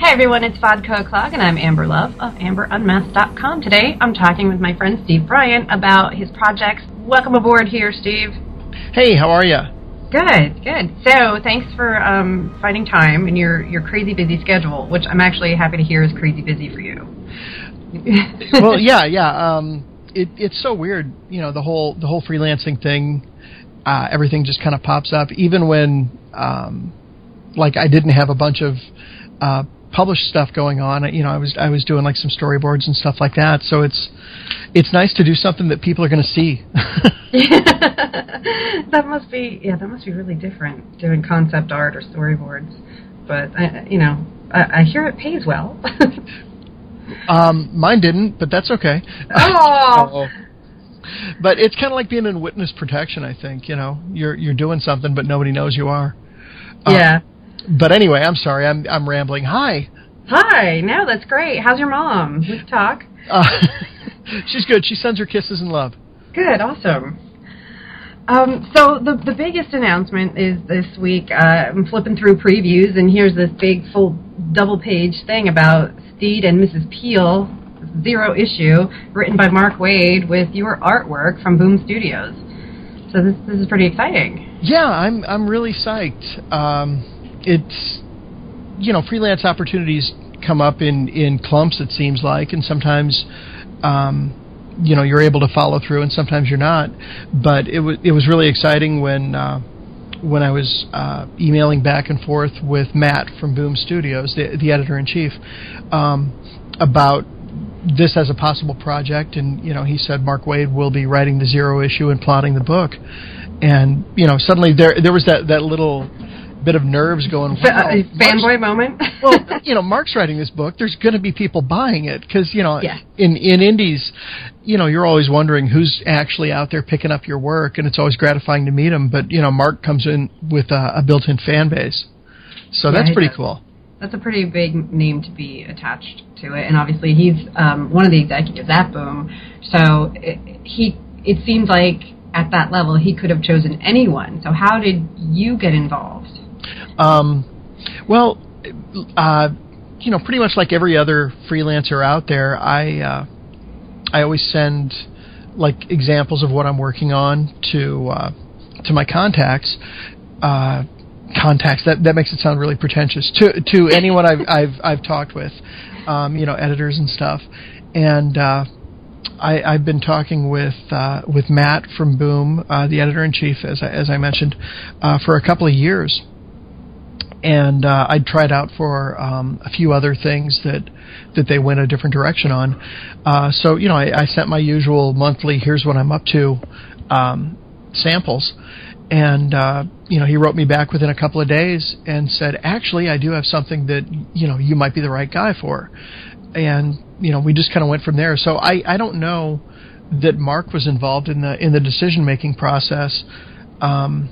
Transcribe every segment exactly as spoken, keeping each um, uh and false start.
Hey everyone, it's Vodka O'Clock, and I'm Amber Love of amber unmasked dot com. Today, I'm talking with my friend Steve Bryant about his projects. Welcome aboard here, Steve. Hey, how are you? Good, good. So, thanks for um, finding time in your, your crazy busy schedule, which I'm actually happy to hear is crazy busy for you. Well, yeah, yeah. Um, it, it's so weird, you know, the whole the whole freelancing thing. Uh, everything just kind of pops up, even when, um, like, I didn't have a bunch of uh, published stuff going on. You know, I was I was doing like some storyboards and stuff like that. So it's it's nice to do something that people are going to see. That must be yeah, that must be really different doing concept art or storyboards. But I, you know, I, I hear it pays well. um, mine didn't, but that's okay. Oh. But it's kind of like being in witness protection, I think. You know, you're you're doing something, but nobody knows you are. Yeah. Um, but anyway, I'm sorry, I'm I'm rambling. Hi. Hi. No, that's great. How's your mom? We can talk. Uh, she's good. She sends her kisses and love. Good. Awesome. Um, so the the biggest announcement is this week. Uh, I'm flipping through previews, and here's this big full double page thing about Steed and Missus Peel. Zero issue, written by Mark Waid with your artwork from Boom Studios. So this this is pretty exciting. Yeah, I'm I'm really psyched. Um, it's you know freelance opportunities come up in, in clumps, it seems like, and sometimes um, you know you're able to follow through, and sometimes you're not. But it was it was really exciting when uh, when I was uh, emailing back and forth with Matt from Boom Studios, the the editor in chief, um, about this as a possible project, and you know he said Mark Waid will be writing the zero issue and plotting the book, and you know suddenly there there was that, that little bit of nerves going. Wow, uh, fanboy moment. Well, you know Mark's writing this book. There's going to be people buying it because you know yeah. in in indies, you know you're always wondering who's actually out there picking up your work, and it's always gratifying to meet him. But you know Mark comes in with a, a built-in fan base, so yeah, that's pretty does. cool. That's a pretty big name to be attached to it, and obviously he's um, one of the executives at Boom. So it, he, it seems like at that level he could have chosen anyone. So how did you get involved? Um, well, uh, you know, pretty much like every other freelancer out there, I uh, I always send like examples of what I'm working on to uh, to my contacts. Uh, Contacts that that makes it sound really pretentious to to anyone I've I've I've talked with, um, you know, editors and stuff, and uh, I I've been talking with uh, with Matt from Boom, uh, the editor in chief, as I, as I mentioned, uh, for a couple of years, and uh, I tried out for um, a few other things that that they went a different direction on. Uh, so you know, I, I sent my usual monthly "here's what I'm up to" um, samples. And, uh, you know, he wrote me back within a couple of days and said, actually, I do have something that, you know, you might be the right guy for. And, you know, we just kind of went from there. So I, I don't know that Mark was involved in the in the decision-making process. Um,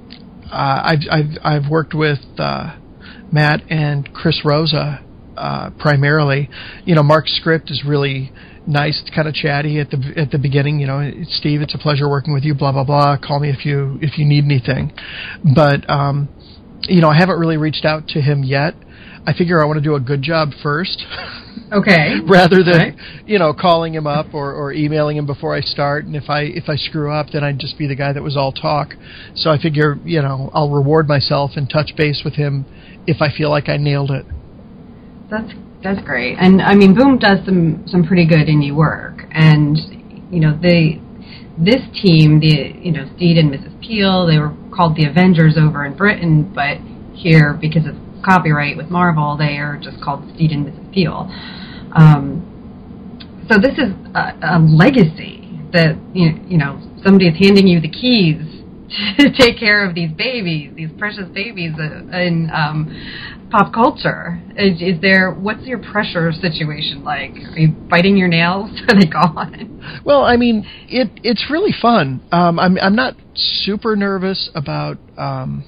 uh, I've, I've, I've worked with uh, Matt and Chris Rosa uh, primarily. You know, Mark's script is really nice, kind of chatty at the at the beginning. You know, Steve, it's a pleasure working with you. Blah blah blah. Call me if you if you need anything. But um, you know, I haven't really reached out to him yet. I figure I want to do a good job first. Okay. Rather than right. you know calling him up or, or emailing him before I start. And if I if I screw up, then I'd just be the guy that was all talk. So I figure you know I'll reward myself and touch base with him if I feel like I nailed it. That's That's great. And, I mean, Boom does some, some pretty good indie work. And, you know, they, this team, the you know, Steed and Missus Peel, they were called the Avengers over in Britain, but here, because of copyright with Marvel, they are just called Steed and Missus Peel. Um, so this is a, a legacy that, you, you know, somebody is handing you the keys to take care of these babies, these precious babies in um, pop culture. Is, is there, what's your pressure situation like? Are you biting your nails? Are they gone? Well, I mean, it it's really fun. Um, I'm I'm not super nervous about um,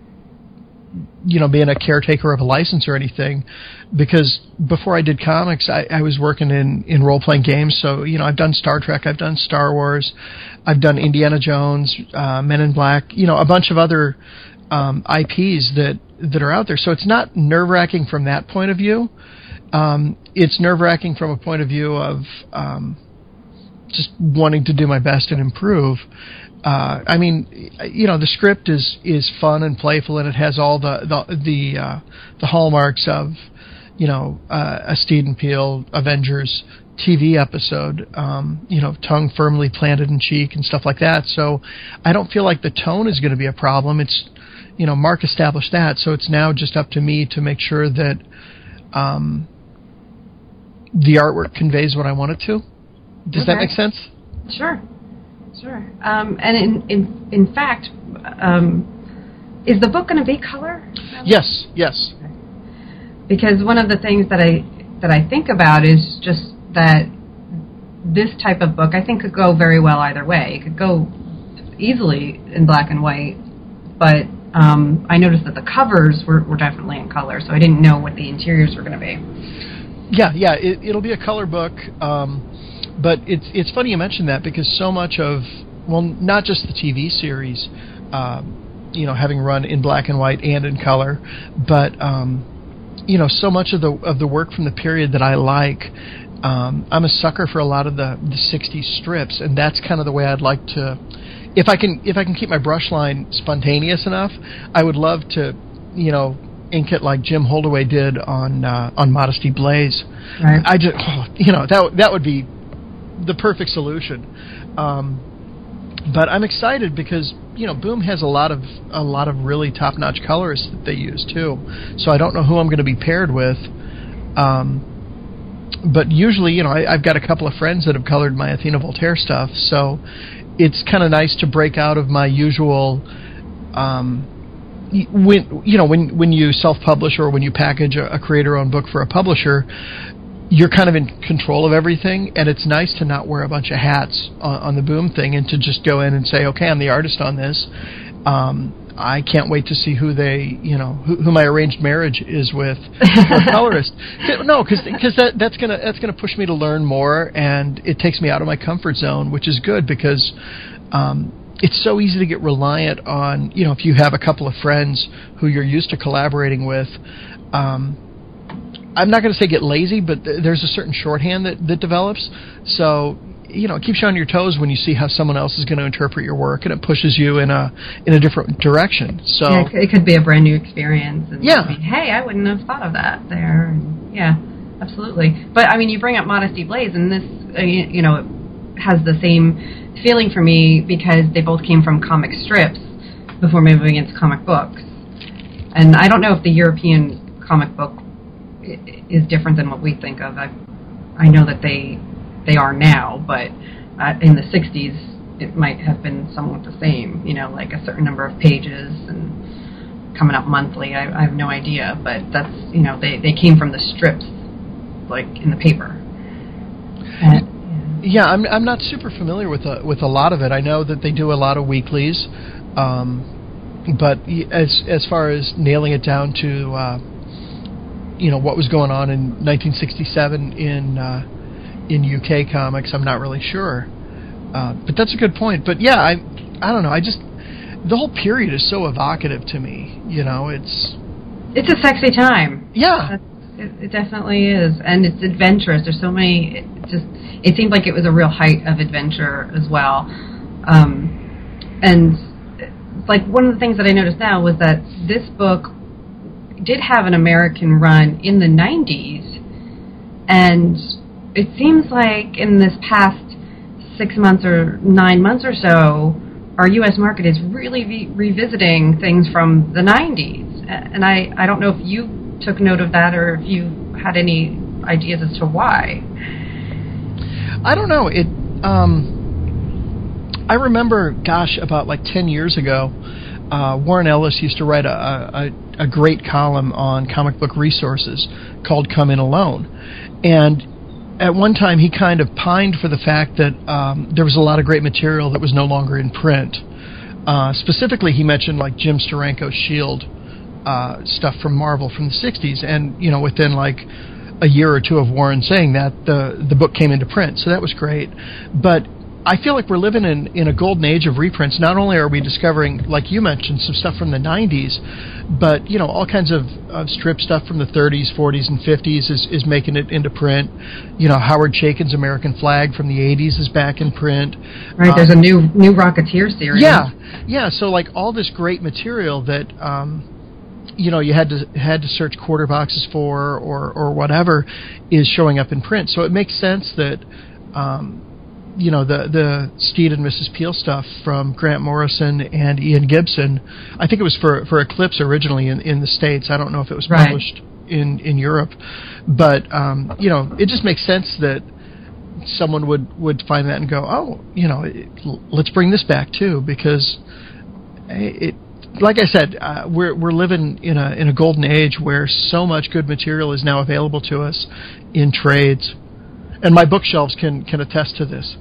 you know being a caretaker of a license or anything, because before I did comics, I, I was working in, in role playing games. So you know, I've done Star Trek, I've done Star Wars, I've done Indiana Jones, uh, Men in Black, you know, a bunch of other um, I Ps that that are out there. So it's not nerve-wracking from that point of view. Um, it's nerve-wracking from a point of view of um, just wanting to do my best and improve. Uh, I mean, you know, the script is, is fun and playful, and it has all the the the, uh, the hallmarks of, you know, uh, a Steed and Peele Avengers T V episode. Um, you know, tongue firmly planted in cheek and stuff like that. So I don't feel like the tone is going to be a problem. It's, you know, Mark established that, so it's now just up to me to make sure that um, the artwork conveys what I want it to. Does okay. that make sense? Sure. Sure. Um, and in in in fact, um, is the book going to be color? Yes. Yes. Okay. Because one of the things that I that I think about is just that this type of book I think could go very well either way. It could go easily in black and white, but um, I noticed that the covers were, were definitely in color, so I didn't know what the interiors were going to be. Yeah. Yeah. It, it'll be a color book. Um, But it's it's funny you mention that, because so much of, well, not just the T V series, uh, you know, having run in black and white and in color, but um, you know, so much of the of the work from the period that I like, um, I'm a sucker for a lot of the the sixties strips, and that's kind of the way I'd like to. If I can if I can keep my brush line spontaneous enough, I would love to, you know, ink it like Jim Holdaway did on uh, on Modesty Blaze. Right. I just, oh, you know, that that would be the perfect solution. Um, but I'm excited because, you know, Boom has a lot of a lot of really top-notch colorists that they use too. So I don't know who I'm going to be paired with. Um, but usually, you know, I, I've got a couple of friends that have colored my Athena Voltaire stuff. So it's kind of nice to break out of my usual. Um, when you know when when you self-publish or when you package a, a creator-owned book for a publisher, you're kind of in control of everything, and it's nice to not wear a bunch of hats on, on the Boom thing and to just go in and say, okay, I'm the artist on this. Um, I can't wait to see who they, you know, who, who my arranged marriage is with, or colorist. No, because because that that's gonna that's gonna push me to learn more, and it takes me out of my comfort zone, which is good because um, it's so easy to get reliant on, you know, if you have a couple of friends who you're used to collaborating with. Um, I'm not going to say get lazy, but th- there's a certain shorthand that, that develops. So, you know, it keeps you on your toes when you see how someone else is going to interpret your work, and it pushes you in a in a different direction. So yeah, it could be a brand new experience. And yeah. Be, hey, I wouldn't have thought of that there. And yeah, absolutely. But I mean, you bring up Modesty Blaze, and this, uh, you, you know, it has the same feeling for me because they both came from comic strips before moving into comic books. And I don't know if the European comic book is different than what we think of. I I know that they they are now, but uh, in the sixties it might have been somewhat the same. You know, like a certain number of pages and coming up monthly. I, I have no idea, but that's, you know, they, they came from the strips, like in the paper. And, yeah, I'm I'm not super familiar with a, with a lot of it. I know that they do a lot of weeklies, um, but as as far as nailing it down to uh, you know, what was going on in nineteen sixty-seven in uh, in U K comics, I'm not really sure. Uh, but that's a good point. But yeah, I I don't know. I just, the whole period is so evocative to me. You know, it's it's a sexy time. Yeah, it, it definitely is, and it's adventurous. There's so many. It just it seemed like it was a real height of adventure as well. Um, and like one of the things that I noticed now was that this book did have an American run in the nineties, and it seems like in this past six months or nine months or so, our U S market is really re- revisiting things from the nineties. And I, I don't know if you took note of that or if you had any ideas as to why. I don't know. It. Um, I remember, gosh, about like ten years ago, uh, Warren Ellis used to write a, a a great column on comic book resources called Come In Alone. And at one time he kind of pined for the fact that um, there was a lot of great material that was no longer in print. Uh, specifically, he mentioned like Jim Steranko's SHIELD uh, stuff from Marvel from the sixties. And, you know, within like a year or two of Warren saying that, the, the book came into print. So that was great. But I feel like we're living in, in a golden age of reprints. Not only are we discovering, like you mentioned, some stuff from the nineties, but, you know, all kinds of, of strip stuff from the thirties, forties, and fifties is, is making it into print. You know, Howard Chaykin's American Flag from the eighties is back in print. Right, there's um, a new new Rocketeer series. Yeah, yeah. So, like, all this great material that, um, you know, you had to had to search quarter boxes for or, or whatever is showing up in print. So it makes sense that... Um, you know, the the Steed and Missus Peel stuff from Grant Morrison and Ian Gibson. I think it was for for Eclipse originally in, in the States. I don't know if it was published right. in, in Europe. But, um, you know, it just makes sense that someone would, would find that and go, oh, you know, it, let's bring this back too, because it, like I said, uh, we're we're living in a in a golden age where so much good material is now available to us in trades. And my bookshelves can, can attest to this.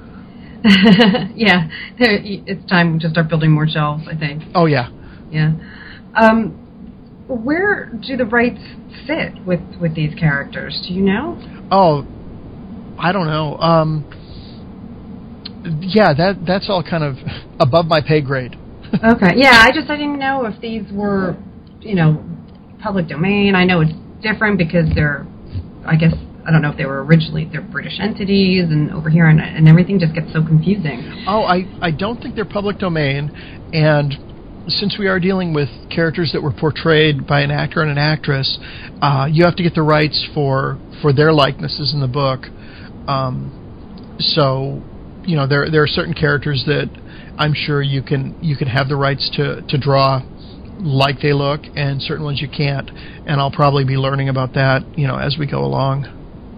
Yeah, it's time to start building more shelves, I think. Oh, yeah. Yeah. Um, where do the rights sit with, with these characters? Do you know? Oh, I don't know. Um, yeah, that that's all kind of above my pay grade. Okay. Yeah, I just I didn't know if these were, you know, public domain. I know it's different because they're, I guess, I don't know if they were originally, they're British entities, and over here, and, and everything just gets so confusing. Oh, I, I don't think they're public domain, and since we are dealing with characters that were portrayed by an actor and an actress, uh, you have to get the rights for, for their likenesses in the book. Um, so, you know, there there are certain characters that I'm sure you can you can have the rights to, to draw like they look, and certain ones you can't. And I'll probably be learning about that, you know, as we go along.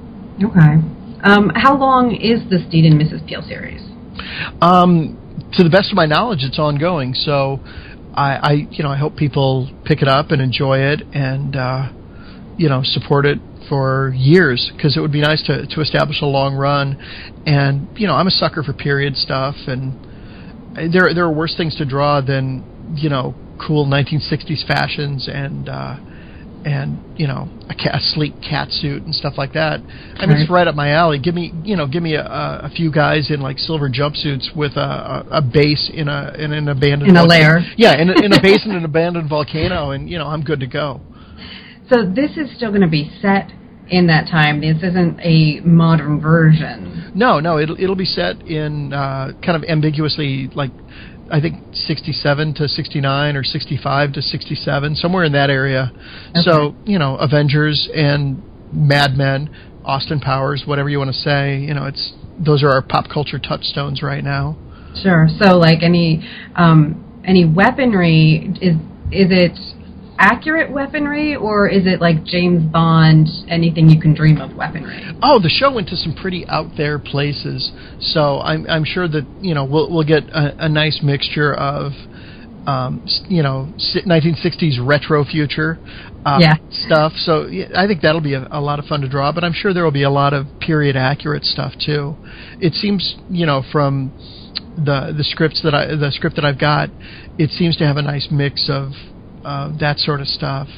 Okay. Um, how long is the Steed and Missus Peel series? Um, to the best of my knowledge, it's ongoing. So, I, I you know, I hope people pick it up and enjoy it, and uh, you know, support it for years, because it would be nice to to establish a long run. And you know, I'm a sucker for period stuff, and there there are worse things to draw than, you know, cool nineteen sixties fashions and. Uh, and, you know, a, cat, a sleek cat suit and stuff like that. I mean, right. It's right up my alley. Give me, you know, give me a, a few guys in, like, silver jumpsuits with a, a, a base in a in an abandoned... In a volcano. lair. Yeah, in a, in a base in an abandoned volcano, and, you know, I'm good to go. So this is still going to be set in that time. This isn't a modern version. No, no, it'll, it'll be set in uh, kind of ambiguously, like... I think sixty-seven to sixty-nine or sixty-five to sixty-seven, somewhere in that area. Okay. So, you know, Avengers and Mad Men, Austin Powers, whatever you want to say, you know, it's those are our pop culture touchstones right now. Sure. So, like, any um, any weaponry, is is it accurate weaponry, or is it like James Bond, anything you can dream of weaponry? Oh, the show went to some pretty out there places, so I'm I'm sure that, you know, we'll we'll get a, a nice mixture of um, you know, nineteen sixties retro future uh, yeah. stuff. So yeah, I think that'll be a, a lot of fun to draw, but I'm sure there will be a lot of period accurate stuff too. It seems, you know, from the the scripts that I the script that I've got, it seems to have a nice mix of Uh, that sort of stuff.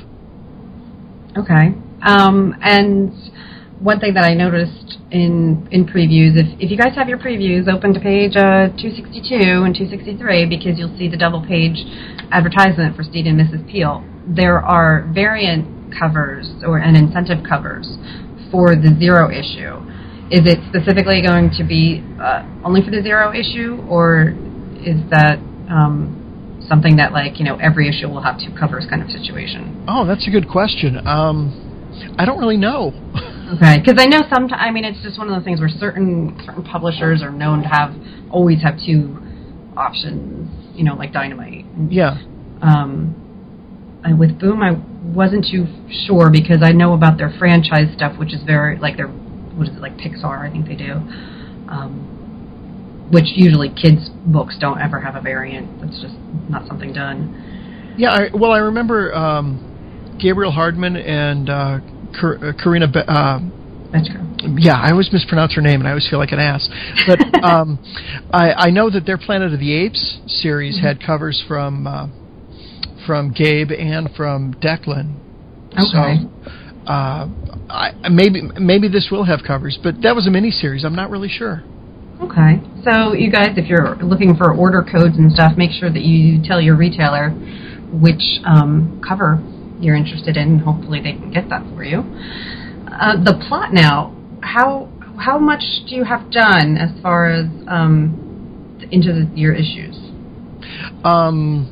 Okay. Um, and one thing that I noticed in in previews, if, if you guys have your previews, open to page uh, two sixty-two and two sixty-three, because you'll see the double page advertisement for Steed and Missus Peel. There are variant covers or and incentive covers for the zero issue. Is it specifically going to be uh, only for the zero issue, or is that... Um, something that, like, you know, every issue will have two covers kind of situation? Oh, that's a good question. Um, I don't really know. Okay, because I know some. I mean, it's just one of those things where certain certain publishers are known to have always have two options. You know, like Dynamite. Yeah. Um, and with Boom, I wasn't too sure because I know about their franchise stuff, which is very like their what is it like Pixar? I think they do. Um, which usually kids' books don't ever have a variant. That's just not something done. Yeah, I, well, I remember um, Gabriel Hardman and uh, Kar- uh, Karina... Be- uh, yeah, I always mispronounce her name, and I always feel like an ass. But um, I, I know that their Planet of the Apes series mm-hmm. had covers from uh, from Gabe and from Declan. Okay. So uh, I, maybe maybe this will have covers, but that was a miniseries. I'm not really sure. Okay. So you guys, if you're looking for order codes and stuff, make sure that you tell your retailer which um, cover you're interested in. Hopefully they can get that for you. Uh, the plot now, how how much do you have done as far as um, into the, your issues? Um,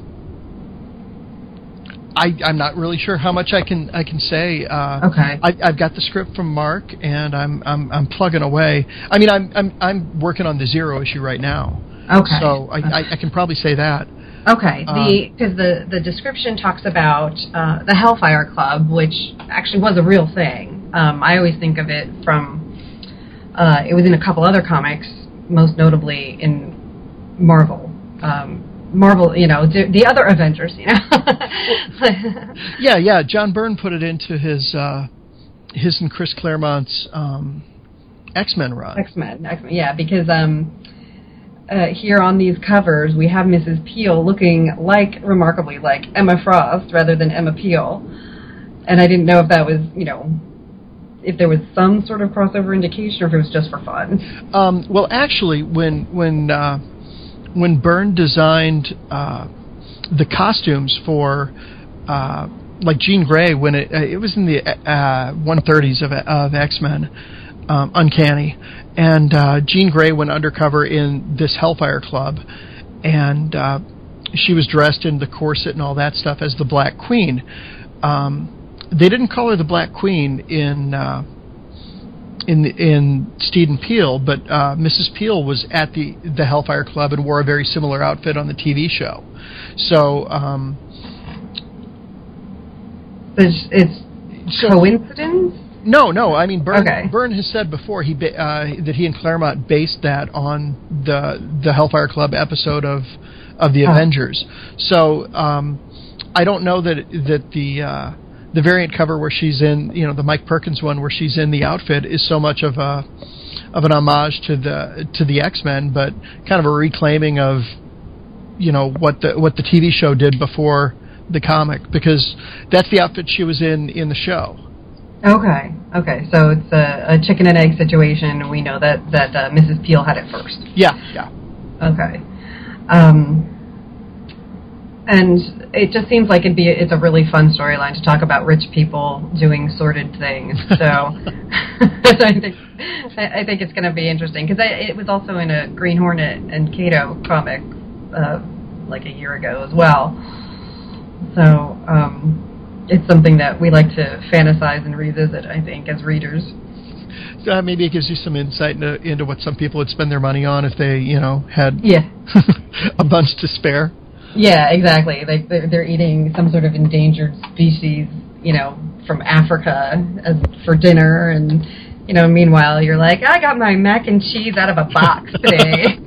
I, I'm not really sure how much I can I can say. Uh, okay. I, I've got the script from Mark, and I'm I'm I'm plugging away. I mean, I'm I'm I'm working on the Zero issue right now. Okay. So I okay. I, I can probably say that. Okay. The because um, the the description talks about uh, the Hellfire Club, which actually was a real thing. Um, I always think of it from. Uh, it was in a couple other comics, most notably in Marvel. Um, Marvel, you know, the, the other Avengers, you know. yeah, yeah. John Byrne put it into his uh, his and Chris Claremont's um, X-Men run. X-Men, X-Men, yeah, because um, uh, here on these covers we have Missus Peel looking like, remarkably like Emma Frost rather than Emma Peel, and I didn't know if that was, you know, if there was some sort of crossover indication or if it was just for fun. Um, well, actually, when when uh, when Byrne designed uh, the costumes for uh, like Jean Grey, when it uh, it was in the uh, one thirties of of X-Men, um, Uncanny, and uh, Jean Grey went undercover in this Hellfire Club, and uh, she was dressed in the corset and all that stuff as the Black Queen. Um, They didn't call her the Black Queen in uh, in in Steed and Peel, but uh, Missus Peel was at the the Hellfire Club and wore a very similar outfit on the T V show. So um, it's, it's so, coincidence? No, no. I mean, Byrne, okay. Byrne has said before he ba- uh, that he and Claremont based that on the the Hellfire Club episode of of the oh. Avengers. So um, I don't know that that the uh, the variant cover where she's in, you know, the Mike Perkins one where she's in the outfit is so much of a of an homage to the to the X-Men, but kind of a reclaiming of, you know, what the what the T V show did before the comic, because that's the outfit she was in in the show. Okay, okay, so it's a, a chicken and egg situation, and we know that that uh, Missus Peel had it first. Yeah, yeah. Okay. Um, And it just seems like it'd be it's a really fun storyline to talk about rich people doing sordid things. So, so I think I think it's going to be interesting, because it was also in a Green Hornet and Kato comic uh, like a year ago as well. So um, it's something that we like to fantasize and revisit, I think, as readers. Uh, maybe it gives you some insight into, into what some people would spend their money on if they, you know, had yeah. a bunch to spare. Yeah, exactly. Like they're, they're eating some sort of endangered species, you know, from Africa as, for dinner, and you know, meanwhile you're like, I got my mac and cheese out of a box today.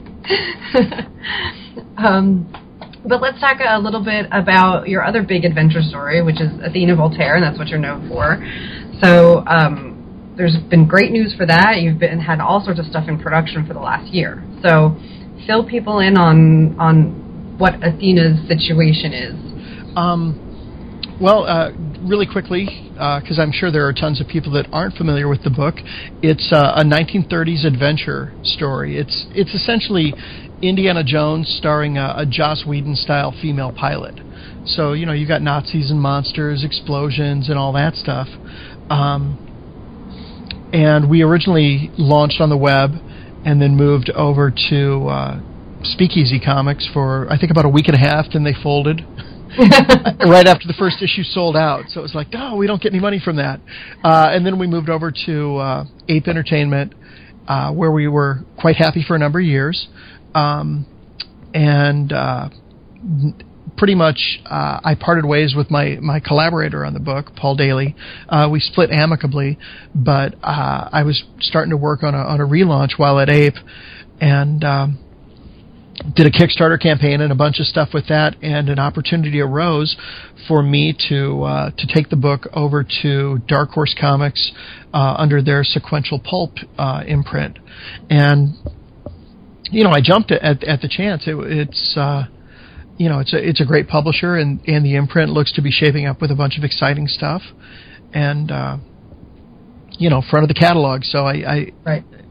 um, but let's talk a little bit about your other big adventure story, which is Athena Voltaire, and that's what you're known for. So um, there's been great news for that. You've been had all sorts of stuff in production for the last year. So fill people in on on. what Athena's situation is. Um, well, uh, really quickly, because uh, I'm sure there are tons of people that aren't familiar with the book, it's uh, a nineteen thirties adventure story. It's it's essentially Indiana Jones starring a, a Joss Whedon-style female pilot. So, you know, you got Nazis and monsters, explosions, and all that stuff. Um, and we originally launched on the web and then moved over to... Uh, Speakeasy Comics for I think about a week and a half, then they folded right after the first issue sold out. So it was like, oh, we don't get any money from that. Uh, and then we moved over to uh, Ape Entertainment, uh, where we were quite happy for a number of years. Um, and uh, pretty much uh, I parted ways with my, my collaborator on the book, Paul Daly. Uh, we split amicably, but uh, I was starting to work on a, on a relaunch while at Ape, and um, did a Kickstarter campaign and a bunch of stuff with that, and an opportunity arose for me to uh, to take the book over to Dark Horse Comics uh, under their Sequential Pulp uh, imprint. And you know, I jumped at at the chance. It, it's uh, you know, it's a it's a great publisher, and, and the imprint looks to be shaping up with a bunch of exciting stuff, and uh, you know, front of the catalog. So I, I right.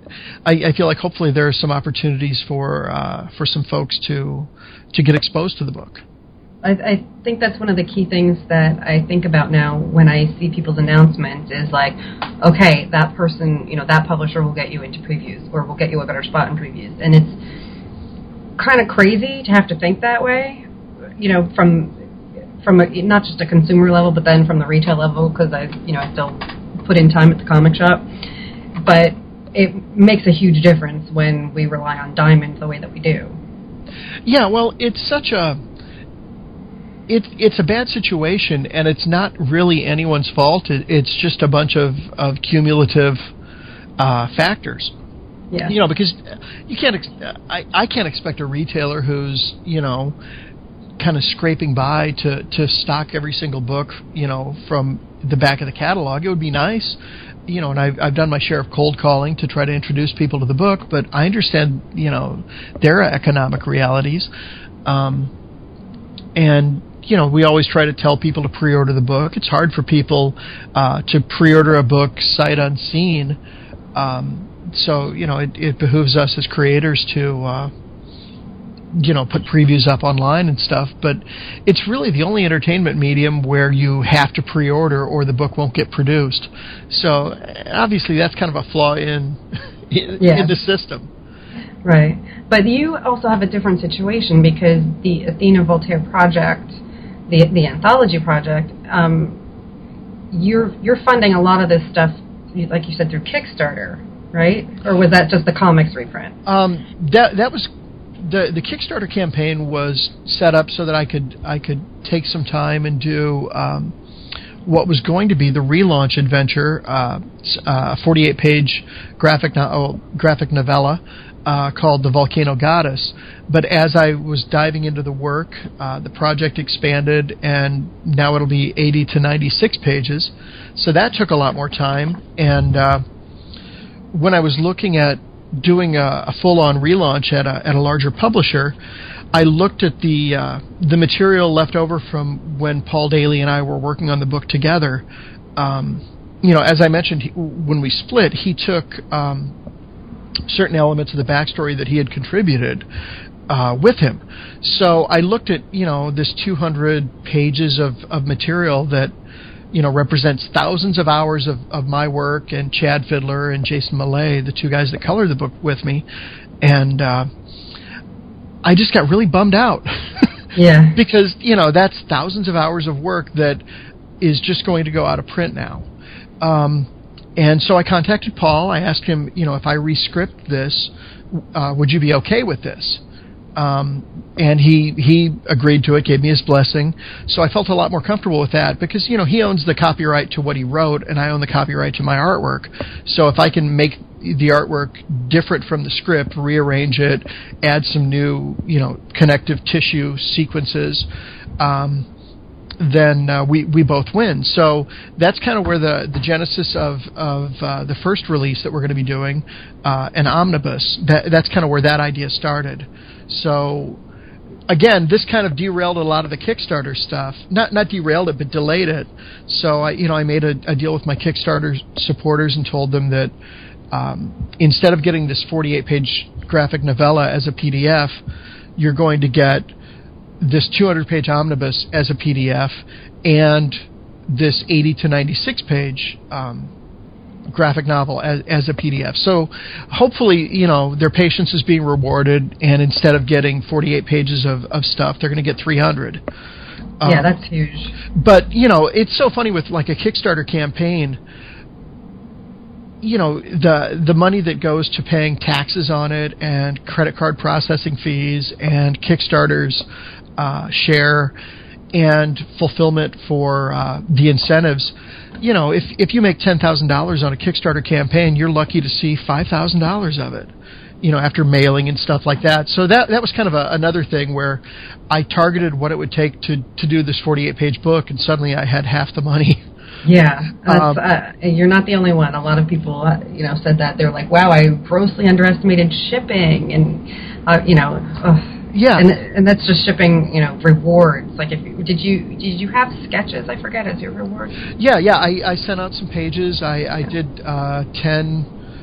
I, I feel like hopefully there are some opportunities for uh, for some folks to to get exposed to the book. I, I think that's one of the key things that I think about now when I see people's announcements is like, okay, that person, you know, that publisher will get you into previews or will get you a better spot in previews. And it's kind of crazy to have to think that way, you know, from from a, not just a consumer level, but then from the retail level, because I, you know, I still put in time at the comic shop. But it makes a huge difference when we rely on Diamond the way that we do. Yeah, well, it's such a It's it's a bad situation, and it's not really anyone's fault. It, it's just a bunch of of cumulative uh, factors. Yeah. You know, because you can't. Ex- I I can't expect a retailer who's you know kind of scraping by to to stock every single book you know from the back of the catalog. It would be nice, you know, and I've I've done my share of cold calling to try to introduce people to the book, but I understand you know their economic realities, um, and. You know, we always try to tell people to pre-order the book. It's hard for people uh, to pre-order a book sight unseen. Um, so, you know, it, it behooves us as creators to, uh, you know, put previews up online and stuff. But it's really the only entertainment medium where you have to pre-order or the book won't get produced. So, obviously, that's kind of a flaw in, in, yeah. in the system. Right. But you also have a different situation because the Athena Voltaire project... The the anthology project, um, you're you're funding a lot of this stuff, like you said, through Kickstarter, right? Or was that just the comics reprint? Um, that that was the the Kickstarter campaign was set up so that I could I could take some time and do um, what was going to be the relaunch adventure, uh, a forty-eight page graphic no- oh, graphic novella. Uh, called The Volcano Goddess. But as I was diving into the work, uh, the project expanded, and now it'll be eighty to ninety-six pages. So that took a lot more time. And uh, when I was looking at doing a, a full-on relaunch at a, at a larger publisher, I looked at the uh, the material left over from when Paul Daly and I were working on the book together. Um, you know, as I mentioned, he, when we split, he took... Um, certain elements of the backstory that he had contributed uh, with him. So I looked at, you know, this two hundred pages of, of material that, you know, represents thousands of hours of, of my work and Chad Fiddler and Jason Millay, the two guys that colored the book with me. And uh, I just got really bummed out. Yeah. Because, you know, that's thousands of hours of work that is just going to go out of print now. Um And so I contacted Paul. I asked him, you know, if I rescript this, uh, would you be okay with this? Um, and he he agreed to it, gave me his blessing. So I felt a lot more comfortable with that because, you know, he owns the copyright to what he wrote, and I own the copyright to my artwork. So if I can make the artwork different from the script, rearrange it, add some new, you know, connective tissue sequences, um, then uh, we we both win. So that's kind of where the, the genesis of of uh, the first release that we're going to be doing, uh, an omnibus. That that's kind of where that idea started. So again, this kind of derailed a lot of the Kickstarter stuff. Not not derailed it, but delayed it. So I you know I made a, a deal with my Kickstarter supporters and told them that um, instead of getting this forty-eight page graphic novella as a P D F, you're going to get this two hundred page omnibus as a P D F and this eighty to ninety-six page um, graphic novel as, as a P D F. So hopefully, you know, their patience is being rewarded, and instead of getting forty-eight pages of, of stuff, they're going to get three hundred. Um, yeah, that's huge. But, you know, it's so funny with like a Kickstarter campaign. You know, the the money that goes to paying taxes on it and credit card processing fees and Kickstarter's uh, share and fulfillment for uh, the incentives, you know, if if you make ten thousand dollars on a Kickstarter campaign, you're lucky to see five thousand dollars of it, you know, after mailing and stuff like that. So that that was kind of a, another thing where I targeted what it would take to, to do this forty-eight page book, and suddenly I had half the money. Yeah, that's, Um, uh, you're not the only one. A lot of people, uh, you know, said that. They're like, "Wow, I grossly underestimated shipping," and uh, you know, uh, yeah, and and that's just shipping, you know, rewards. Like, if you, did you did you have sketches? I forget as your reward. Yeah, yeah. I, I sent out some pages. I I did uh, ten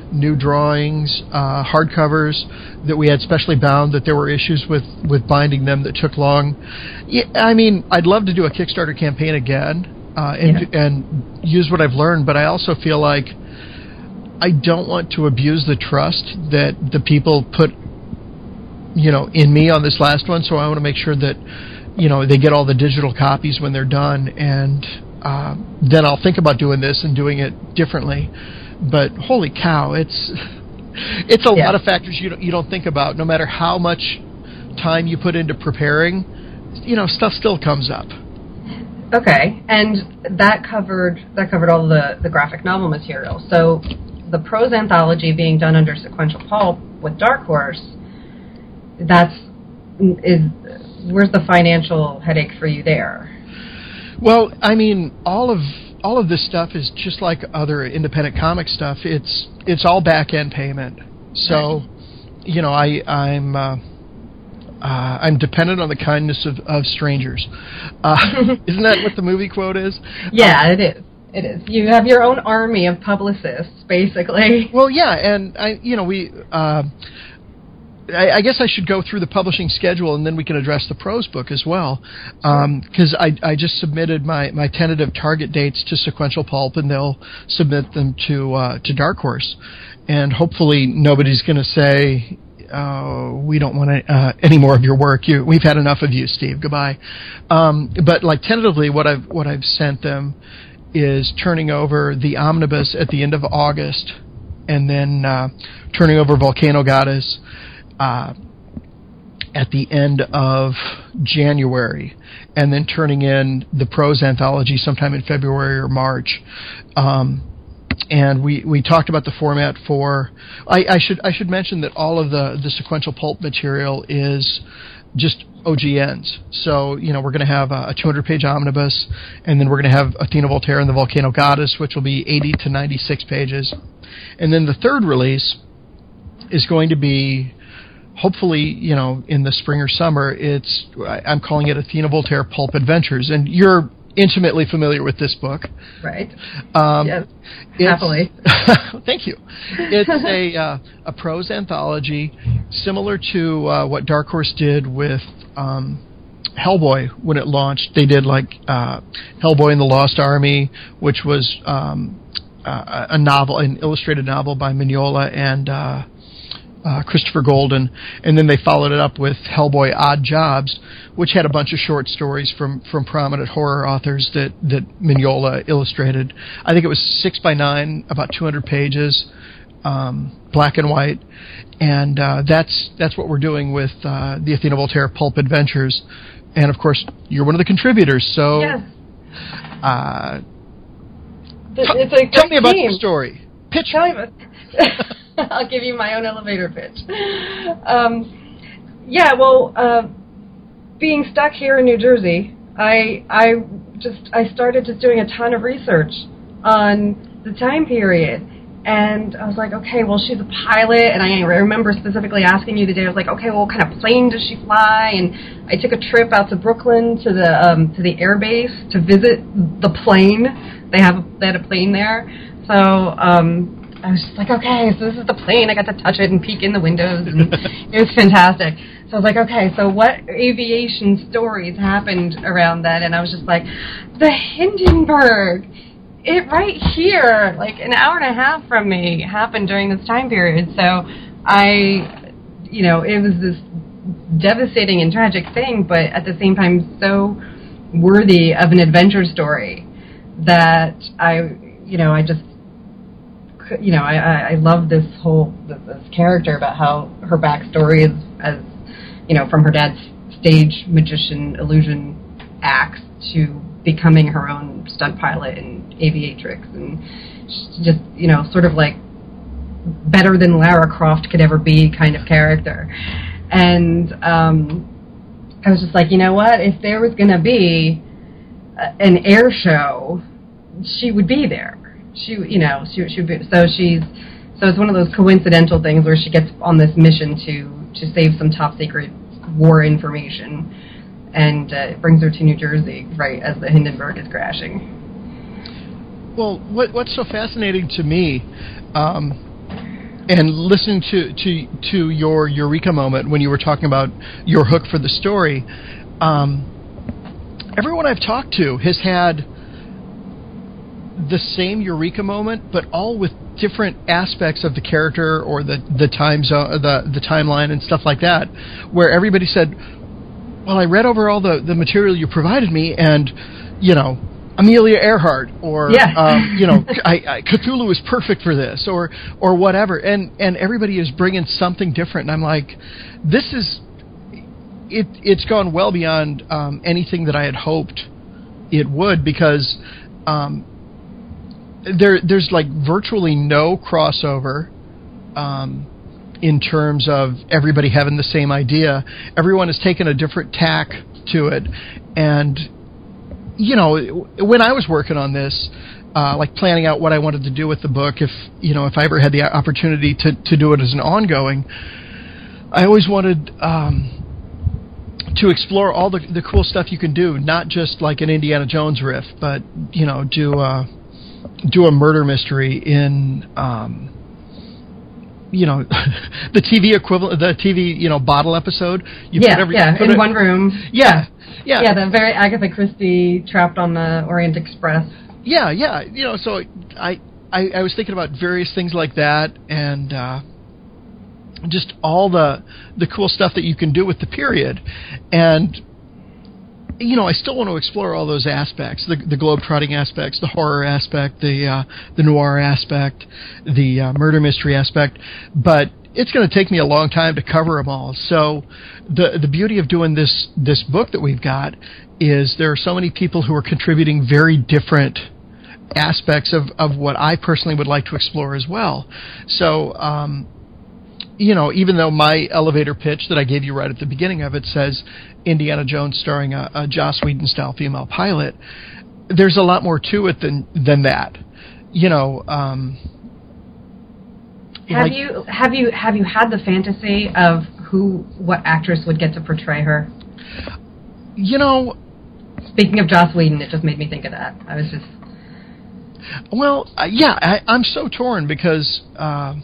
new drawings, uh, hardcovers that we had specially bound, that there were issues with, with binding them that took long. Yeah, I mean, I'd love to do a Kickstarter campaign again uh, and, yeah. and use what I've learned, but I also feel like I don't want to abuse the trust that the people put, you know, in me on this last one, so I want to make sure that, you know, they get all the digital copies when they're done, and uh, then I'll think about doing this and doing it differently. But holy cow, it's it's a yeah. lot of factors you don't you don't think about. No matter how much time you put into preparing, you know, stuff still comes up. Okay, and that covered that covered all the, the graphic novel material. So the prose anthology being done under Sequential Pulp with Dark Horse, that's is where's the financial headache for you there? Well, I mean, all of all of this stuff is just like other independent comic stuff. It's it's all back end payment. So, you know, I I'm uh, uh, I'm dependent on the kindness of, of strangers. Uh, isn't that what the movie quote is? Yeah, uh, it is. It is. You have your own army of publicists, basically. Well, yeah, and I, you know, we. Uh, I, I guess I should go through the publishing schedule, and then we can address the prose book as well. Because um, I, I just submitted my, my tentative target dates to Sequential Pulp, and they'll submit them to uh, to Dark Horse. And hopefully nobody's going to say, oh, we don't want to, uh, any more of your work. You, we've had enough of you, Steve. Goodbye. Um, but like tentatively, what I've what I've sent them is turning over the omnibus at the end of August, and then uh, turning over Volcano Goddess Uh, at the end of January, and then turning in the prose anthology sometime in February or March. Um, and we, we talked about the format for. I, I should I should mention that all of the, the Sequential Pulp material is just O G Ns. So, you know, we're going to have a, a two hundred page omnibus, and then we're going to have Athena Voltaire and the Volcano Goddess, which will be eighty to ninety-six pages. And then the third release is going to be, hopefully, you know, in the spring or summer. It's I'm calling it Athena Voltaire Pulp Adventures, and you're intimately familiar with this book, right? Um, yes, happily. Thank you. It's a uh, a prose anthology similar to uh, what Dark Horse did with um, Hellboy when it launched. They did like uh, Hellboy and the Lost Army, which was um, uh, a novel, an illustrated novel by Mignola and Uh, Uh, Christopher Golden, and then they followed it up with Hellboy Odd Jobs, which had a bunch of short stories from, from prominent horror authors that, that Mignola illustrated. I think it was six by nine, about two hundred pages, um, black and white, and uh, that's that's what we're doing with uh, the Athena Voltaire Pulp Adventures. And of course, you're one of the contributors, so yes. uh, it's a tell me about team. your story. Pitch. Tell me about I'll give you my own elevator pitch. Um, yeah, well, uh, being stuck here in New Jersey, I I just I started just doing a ton of research on the time period, and I was like, okay, well, she's a pilot, and I remember specifically asking you the day. I was like, okay, well, what kind of plane does she fly? And I took a trip out to Brooklyn to the um, to the air base to visit the plane. They have they had a plane there, so. Um, I was just like, okay, so this is the plane. I got to touch it and peek in the windows, and it was fantastic. So I was like, okay, so what aviation stories happened around that? And I was just like, the Hindenburg, it right here, like an hour and a half from me, happened during this time period. So I, you know, it was this devastating and tragic thing, but at the same time so worthy of an adventure story that I, you know, I just, you know, I, I, I love this whole this, this character about how her backstory is as, you know, from her dad's stage magician illusion acts to becoming her own stunt pilot and aviatrix, and just, you know, sort of like better than Lara Croft could ever be kind of character. And um, I was just like, you know what? If there was going to be a, an air show, she would be there. She, you know, she, she would be, so she's, so it's one of those coincidental things where she gets on this mission to, to save some top secret war information, and uh, it brings her to New Jersey right as the Hindenburg is crashing. Well, what, what's so fascinating to me, um, and listening to, to to your eureka moment when you were talking about your hook for the story, um, everyone I've talked to has had the same eureka moment, but all with different aspects of the character or the the time zone, the the timeline and stuff like that, where everybody said, "Well, I read over all the, the material you provided me, and you know, Amelia Earhart, or yeah. um, you know, I, I, Cthulhu is perfect for this, or or whatever," and and everybody is bringing something different, and I'm like, this is it. It's gone well beyond um, anything that I had hoped it would, because. Um, There, there's like virtually no crossover um, in terms of everybody having the same idea. Everyone has taken a different tack to it, and you know, when I was working on this, uh, like planning out what I wanted to do with the book, if you know, if I ever had the opportunity to to do it as an ongoing, I always wanted um, to explore all the the cool stuff you can do, not just like an Indiana Jones riff, but you know, do. Uh, do a murder mystery in, um, you know, the T V equivalent, the T V, you know, bottle episode. You yeah, put every, yeah, put in it, one room. Yeah, yeah. Yeah, the very Agatha Christie Trapped on the Orient Express. Yeah, yeah. You know, so I, I, I was thinking about various things like that, and uh, just all the the cool stuff that you can do with the period. And you know, I still want to explore all those aspects, the, the globe-trotting aspects, the horror aspect, the uh, the noir aspect, the uh, murder mystery aspect, but it's going to take me a long time to cover them all. So the the beauty of doing this this book that we've got is there are so many people who are contributing very different aspects of, of what I personally would like to explore as well. So, um, you know, even though my elevator pitch that I gave you right at the beginning of it says Indiana Jones starring a, a Joss Whedon-style female pilot, there's a lot more to it than than that. You know, um, have like, you have you have you had the fantasy of who what actress would get to portray her? You know, speaking of Joss Whedon, it just made me think of that. I was just well, uh, yeah, I, I'm so torn because. Uh,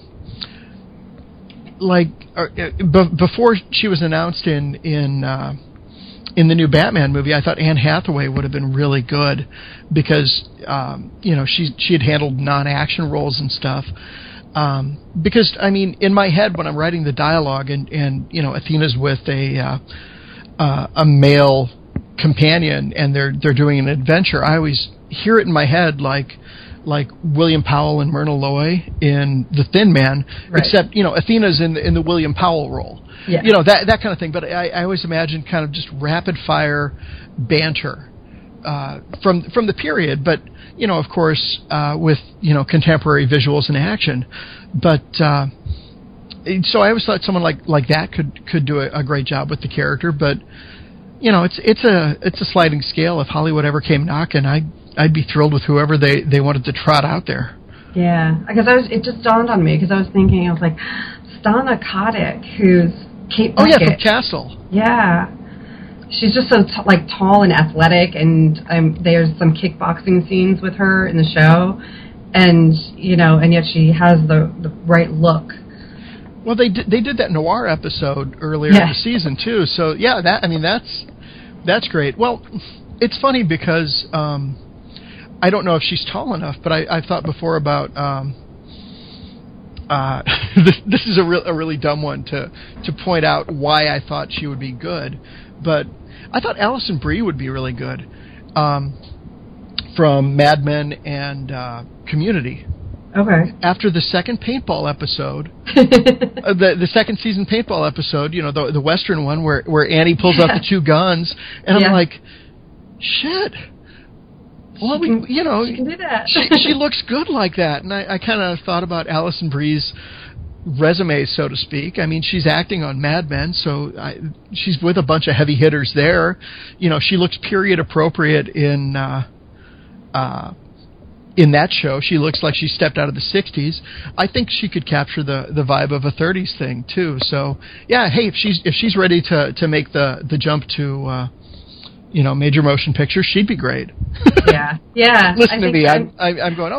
Like uh, b- before she was announced in in uh, in the new Batman movie, I thought Anne Hathaway would have been really good because um, you know she she had handled non-action roles and stuff. Um, because I mean, in my head when I'm writing the dialogue and, and you know Athena's with a uh, uh, a male companion and they're they're doing an adventure, I always hear it in my head like. like William Powell and Myrna Loy in The Thin Man, right. Except, you know, Athena's in the, in the William Powell role. Yeah. You know, that that kind of thing. But I, I always imagine kind of just rapid-fire banter uh, from from the period. But, you know, of course, uh, with, you know, contemporary visuals and action. But, uh, so I always thought someone like, like that could, could do a, a great job with the character. But, you know, it's it's a it's a sliding scale. If Hollywood ever came knocking, I'd I'd be thrilled with whoever they, they wanted to trot out there. Yeah, because I was it just dawned on me because I was thinking I was like Stana Katic, who's Kate Bucket. Oh yeah, from Castle. Yeah, she's just so t- like tall and athletic, and um, there's some kickboxing scenes with her in the show, and you know, and yet she has the the right look. Well, they did, they did that noir episode earlier yeah. in the season too. So yeah, that I mean that's that's great. Well, it's funny because um, I don't know if she's tall enough, but I, I've thought before about um, uh, this, this is a, real, a really dumb one to to point out why I thought she would be good, but I thought Alison Brie would be really good um, from Mad Men and uh, Community. Okay. After the second paintball episode, uh, the the second season paintball episode, you know, the the Western one where, where Annie pulls yeah. out the two guns, and yeah. I'm like, shit. Well, she can, we, you know, she can do that. she, she looks good like that, and I, I kind of thought about Alison Brie's resume, so to speak. I mean, she's acting on Mad Men, so I, she's with a bunch of heavy hitters there. You know, she looks period appropriate in. Uh, uh, In that show, she looks like she stepped out of the sixties. I think she could capture the, the vibe of a thirties thing too. So yeah, hey, if she's if she's ready to, to make the, the jump to uh, you know major motion pictures, she'd be great. Yeah, yeah. Listen I to me, I'm, I'm I'm going. Oh yeah,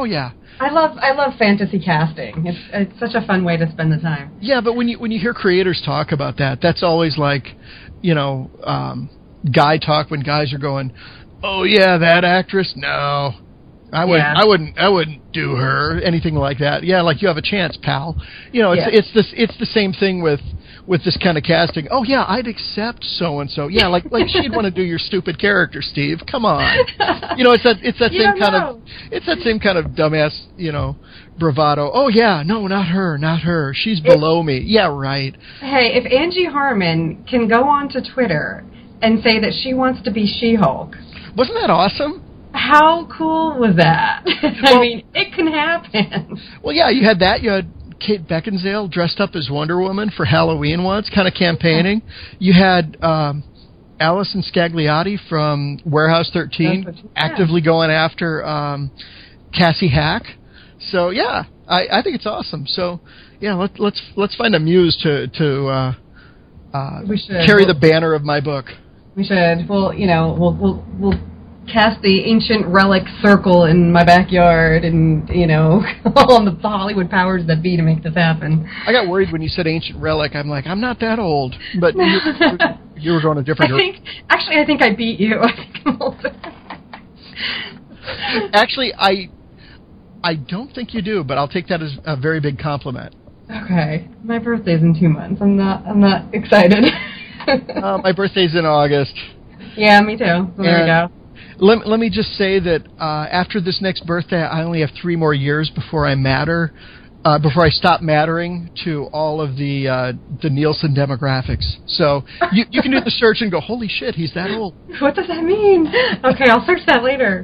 I love I love fantasy casting. It's it's such a fun way to spend the time. Yeah, but when you when you hear creators talk about that, that's always like, you know, um, guy talk when guys are going, "Oh yeah, that actress? No, I wouldn't. Yeah. I wouldn't. I wouldn't do her. Anything like that. Yeah, like you have a chance, pal. You know, it's yeah. it's this it's the same thing with with this kind of casting. Oh yeah, I'd accept so and so. Yeah, like like she'd want to do your stupid character, Steve. Come on. You know, it's that it's that you same kind know. of it's that same kind of dumbass, you know, bravado. Oh yeah, no, not her, not her. She's below if, me. Yeah, right. Hey, if Angie Harmon can go onto Twitter and say that she wants to be She-Hulk, wasn't that awesome? How cool was that? Well, I mean, it can happen. Well, yeah, you had that. You had Kate Beckinsale dressed up as Wonder Woman for Halloween once, kind of campaigning. You had um, Allison Scagliotti from Warehouse thirteen That's what, yeah. actively going after um, Cassie Hack. So yeah, I, I think it's awesome. So yeah, let, let's let's find a muse to to uh, uh, we should. carry we'll, the banner of my book. We should. Well, you know, we'll we'll we'll. cast the ancient relic circle in my backyard and, you know, all the Hollywood powers that be to make this happen. I got worried when you said ancient relic. I'm like, I'm not that old. But you, you were going a different I think, Actually, I think I beat you. I think I'm older. Actually, I, I don't think you do, but I'll take that as a very big compliment. Okay. My birthday's in two months. I'm not, I'm not excited. uh, my birthday's in August. Yeah, me too. So there we go. Let, let me just say that uh, after this next birthday, I only have three more years before I matter, uh, before I stop mattering to all of the uh, the Nielsen demographics. So you, you can do the search and go, holy shit, he's that old. What does that mean? Okay, I'll search that later.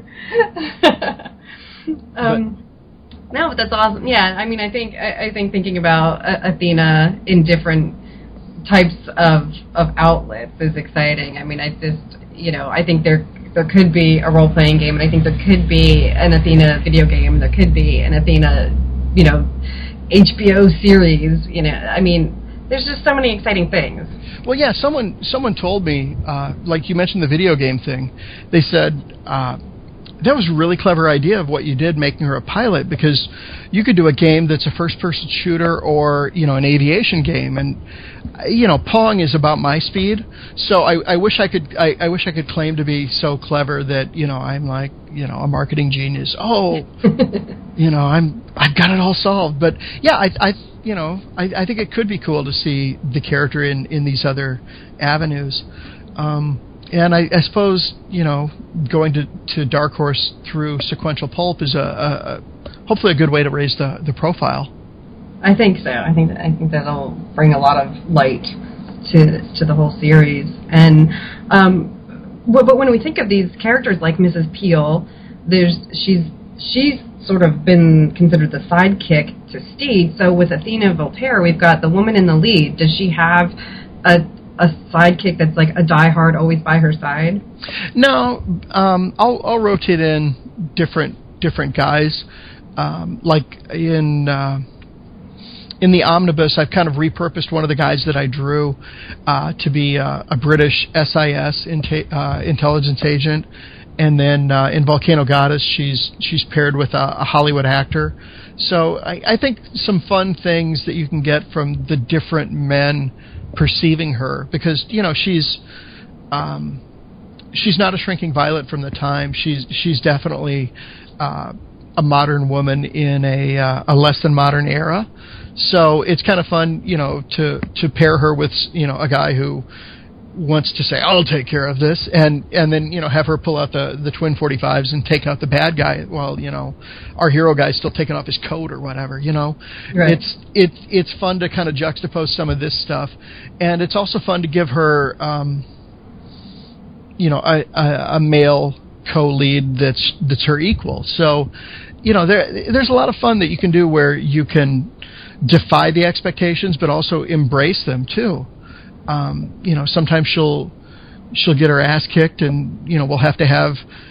um, but, no, but that's awesome. Yeah, I mean, I think I, I think thinking about uh, Athena in different types of of outlets is exciting. I mean, I just, you know, I think there. There could be a role-playing game, and I think there could be an Athena video game. There could be an Athena, you know, H B O series. You know, I mean, there's just so many exciting things. Well, yeah, someone someone told me, uh, like you mentioned the video game thing. They said uh, that was a really clever idea of what you did, making her a pilot, because you could do a game that's a first-person shooter or, you know, an aviation game, and you know, Pong is about my speed, so I, I wish I could. I, I wish I could claim to be so clever that, you know, I'm like, you know, a marketing genius. Oh, you know, I'm I've got it all solved. But yeah, I, I you know, I, I think it could be cool to see the character in, in these other avenues. Um, and I, I suppose, you know, going to, to Dark Horse through Sequential Pulp is a, a, a hopefully a good way to raise the, the profile. I think so. I think I think that'll bring a lot of light to to the whole series. And um, but, but when we think of these characters like Missus Peel, there's she's she's sort of been considered the sidekick to Steed. So with Athena Voltaire, we've got the woman in the lead. Does she have a a sidekick that's like a diehard, always by her side? No, um, I'll I'll rotate in different different guys. Um, like in. Uh, In the omnibus, I've kind of repurposed one of the guys that I drew uh, to be uh, a British S I S inte- uh, intelligence agent, and then uh, in Volcano Goddess, she's she's paired with a, a Hollywood actor. So I, I think some fun things that you can get from the different men perceiving her, because you know she's um, she's not a shrinking violet from the time. She's she's definitely uh, a modern woman in a uh, a less than modern era. So it's kind of fun, you know, to, to pair her with, you know, a guy who wants to say, I'll take care of this, and, and then, you know, have her pull out the, the twin forty-fives and take out the bad guy while, you know, our hero guy's still taking off his coat or whatever, you know. Right. It's, it's, it's fun to kind of juxtapose some of this stuff, and it's also fun to give her, um, you know, a, a, a male co-lead that's, that's her equal. So, you know, there, there's a lot of fun that you can do where you can defy the expectations, but also embrace them too. Um, you know, sometimes she'll she'll get her ass kicked, and you know we'll have to have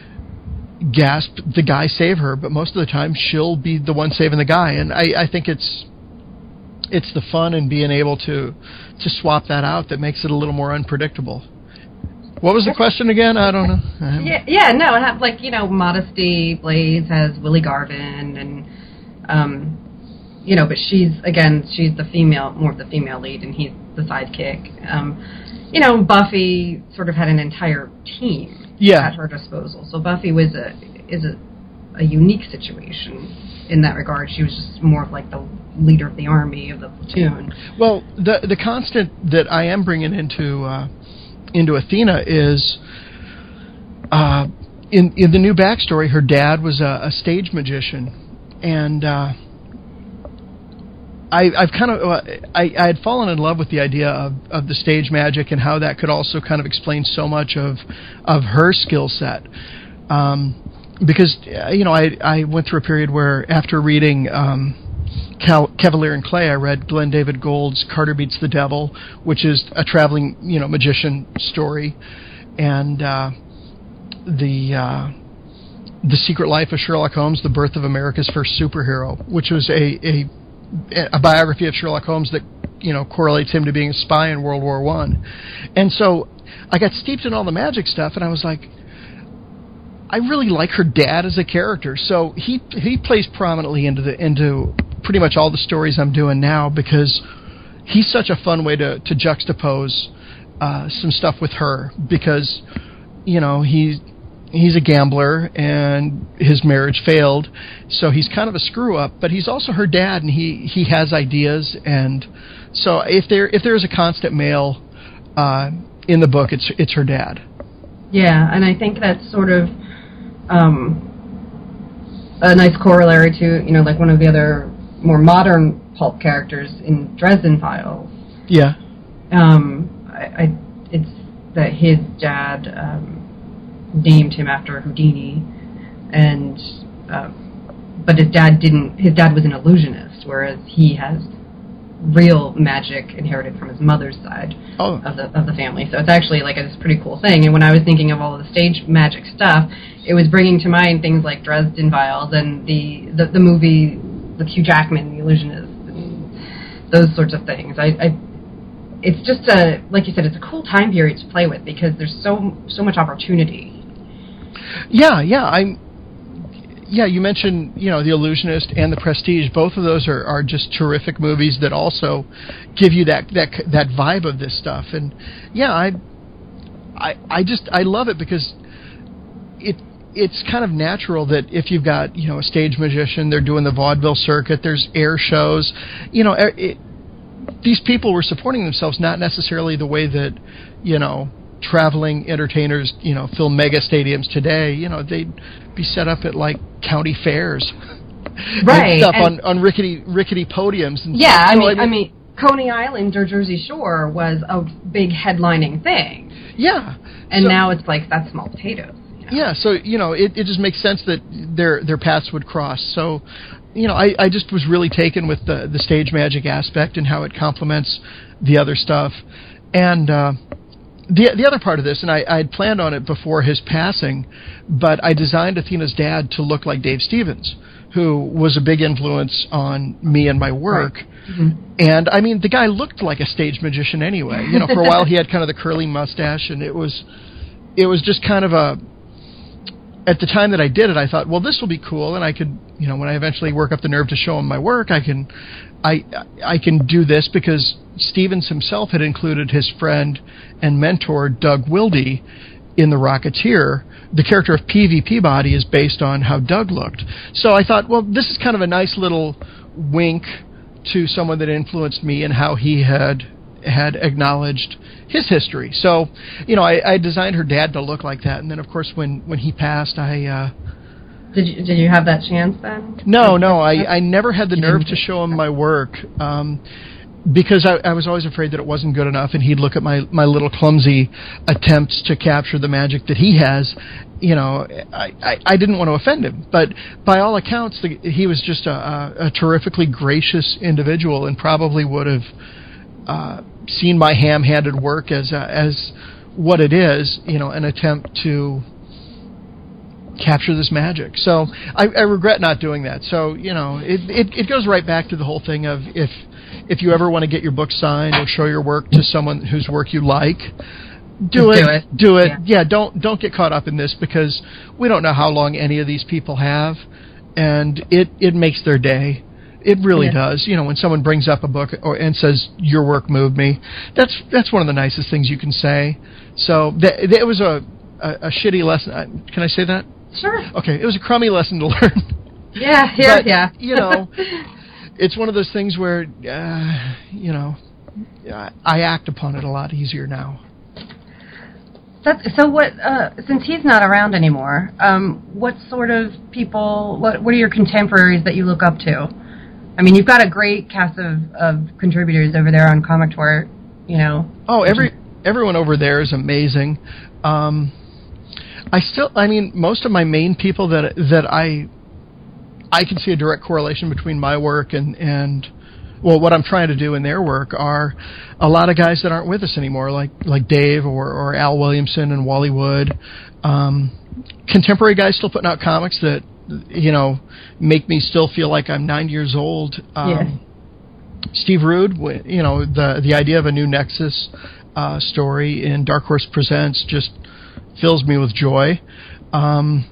gasp the guy save her. But most of the time, she'll be the one saving the guy, and I, I think it's it's the fun in being able to to swap that out that makes it a little more unpredictable. What was the question again? I don't know. Yeah, yeah, no, it have, like, you know, Modesty Blaze has Willie Garvin, and Um, you know, but she's, again, she's the female, more of the female lead, and he's the sidekick. Um, you know, Buffy sort of had an entire team yeah. at her disposal. So Buffy was a is a, a unique situation in that regard. She was just more of like the leader of the army, of the platoon. Well, the the constant that I am bringing into uh, into Athena is uh, in in the new backstory. Her dad was a, a stage magician, and uh, I, I've kind of uh, I, I had fallen in love with the idea of, of the stage magic and how that could also kind of explain so much of of her skill set. Um, because you know I I went through a period where after reading um, Cal- Cavalier and Clay, I read Glenn David Gould's Carter Beats the Devil, which is a traveling you know magician story, and uh, the uh, The Secret Life of Sherlock Holmes: The Birth of America's First Superhero, which was a a a biography of Sherlock Holmes that, you know, correlates him to being a spy in World War One. And so I got steeped in all the magic stuff, and I was like, I really like her dad as a character. So he he plays prominently into the into pretty much all the stories I'm doing now, because he's such a fun way to, to juxtapose uh, some stuff with her, because, you know, he's He's a gambler, and his marriage failed, so he's kind of a screw-up, but he's also her dad, and he, he has ideas, and so if there if there's a constant male uh, in the book, it's it's her dad. Yeah, and I think that's sort of um, a nice corollary to, you know, like one of the other more modern pulp characters in Dresden Files. Yeah. Um, I, I it's that his dad... Um, named him after Houdini, and uh, but his dad didn't. His dad was an illusionist, whereas he has real magic inherited from his mother's side oh. of the of the family. So it's actually like a pretty cool thing. And when I was thinking of all of the stage magic stuff, it was bringing to mind things like Dresden Files and the the, the movie with Hugh Jackman, The Illusionist, and those sorts of things. I. I it's just a, like you said, it's a cool time period to play with, because there's so so much opportunity. Yeah, yeah, I'm. Yeah, you mentioned, you know, The Illusionist and The Prestige. Both of those are, are just terrific movies that also give you that that that vibe of this stuff. And yeah, I, I, I just I love it, because it it's kind of natural that if you've got, you know, a stage magician, they're doing the vaudeville circuit, there's air shows, you know, it, these people were supporting themselves not necessarily the way that, you know, traveling entertainers, you know, fill mega stadiums today. You know, they'd be set up at like county fairs, right? And stuff and on, on rickety rickety podiums. And yeah, stuff. I So, mean, I mean, Coney Island or Jersey Shore was a big headlining thing. Yeah, and so, now it's like that's small potatoes. You know? Yeah, so you know, it, it just makes sense that their their paths would cross. So, you know, I, I just was really taken with the the stage magic aspect and how it complements the other stuff, and. Uh, The the other part of this, and I I had planned on it before his passing, but I designed Athena's dad to look like Dave Stevens, who was a big influence on me and my work. Right. Mm-hmm. And, I mean, the guy looked like a stage magician anyway. You know, for a while he had kind of the curly mustache, and it was it was just kind of a... At the time that I did it, I thought, well, this will be cool, and I could, you know, when I eventually work up the nerve to show him my work, I can, I, I can do this, because Stevens himself had included his friend and mentor Doug Wilde in The Rocketeer. The character of P V Peabody is based on how Doug looked. So I thought, well, this is kind of a nice little wink to someone that influenced me and how he had had acknowledged his history. So, you know, I, I designed her dad to look like that, and then of course when, when he passed, I uh, did you did you have that chance then? No, no, I, I never had the nerve to show him my work, um, because I, I was always afraid that it wasn't good enough, and he'd look at my, my little clumsy attempts to capture the magic that he has. You know, I, I, I didn't want to offend him, but by all accounts, the, he was just a, a, a terrifically gracious individual, and probably would have uh, seen my ham-handed work as uh, as what it is, you know, an attempt to capture this magic. So I, I regret not doing that. So, you know, it, it it goes right back to the whole thing of if if you ever want to get your book signed or show your work to someone whose work you like, do it, do it. Do it. Yeah. yeah, don't don't get caught up in this, because we don't know how long any of these people have. and it it makes their day. It really Yeah. does. You know, when someone brings up a book or and says your work moved me, that's that's one of the nicest things you can say. So th- th- it was a, a a shitty lesson. Uh, Can I say that? Sure. Okay, it was a crummy lesson to learn. Yeah, yeah, But, yeah. you know, it's one of those things where uh, you know, I act upon it a lot easier now. That's, so what? Uh, since he's not around anymore, um, what sort of people? What What are your contemporaries that you look up to? I mean, you've got a great cast of, of contributors over there on Comic Tort, you know. Oh, every everyone over there is amazing. Um, I still, I mean, most of my main people that that I I can see a direct correlation between my work and and well, what I'm trying to do in their work are a lot of guys that aren't with us anymore, like like Dave or, or Al Williamson and Wally Wood. Um, contemporary guys still putting out comics that, you know, make me still feel like I'm nine years old. Um, Yeah. Steve Rude, you know, the the idea of a new Nexus uh, story in Dark Horse Presents just fills me with joy. Um,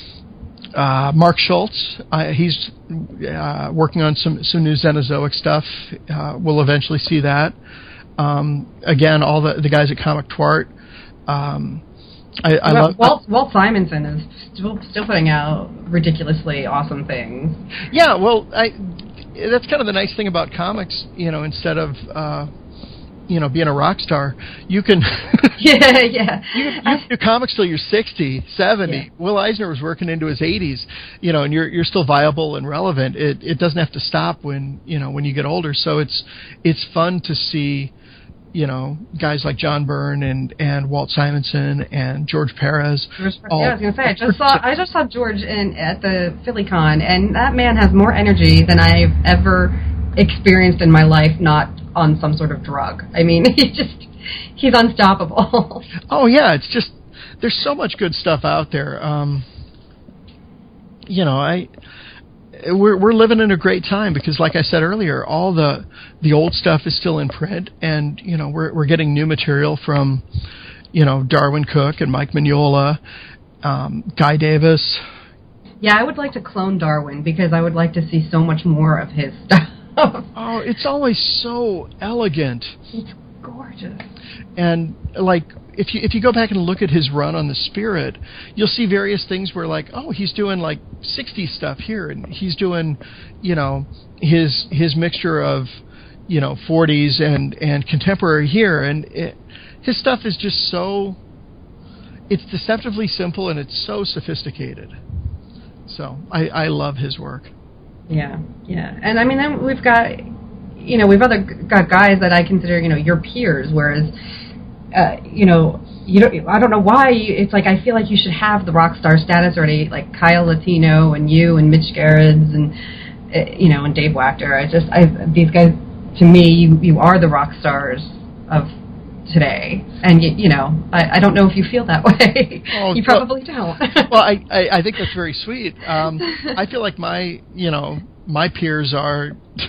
uh, Mark Schultz, uh, he's uh, working on some, some new Xenozoic stuff. Uh, we'll eventually see that. Um, again, all the, the guys at Comic Twart. Um, I, I well, love Walt, Walt Simonson is still still putting out ridiculously awesome things. Yeah, well, I that's kind of the nice thing about comics. You know, instead of uh, you know being a rock star, you can yeah, yeah. you, you can do comics till you're sixty, seventy. Yeah. Will Eisner was working into his eighties. You know, and you're you're still viable and relevant. It it doesn't have to stop when you know when you get older. So it's it's fun to see. You know, guys like John Byrne and, and Walt Simonson and George Perez. George, yeah, I was gonna say, I just saw I just saw George in at the PhillyCon, and that man has more energy than I've ever experienced in my life, not on some sort of drug. I mean, he just he's unstoppable. Oh yeah, it's just there's so much good stuff out there. Um, you know, I. We're we're living in a great time because, like I said earlier, all the the old stuff is still in print, and you know we're we're getting new material from, you know, Darwin Cook and Mike Mignola, um, Guy Davis. Yeah, I would like to clone Darwin because I would like to see so much more of his stuff. Oh, it's always so elegant. It's gorgeous. And like if you if you go back and look at his run on the Spirit, you'll see various things where like, oh, he's doing like sixties stuff here, and he's doing, you know, his his mixture of, you know, forties and and contemporary here, and it, his stuff is just so it's deceptively simple and it's so sophisticated. So I I love his work. Yeah, yeah, and I mean then we've got, you know, we've other got guys that I consider, you know, your peers, whereas. Uh, you know, you don't. I don't know why. You, it's like I feel like you should have the rock star status already, like Kyle Latino and you and Mitch Gerrits and uh, you know and Dave Wachter. I just, I these guys, to me, you you are the rock stars of today, and you, you know, I, I don't know if you feel that way. Oh, you probably don't. Well, I, I I think that's very sweet. Um, I feel like my you know my peers are.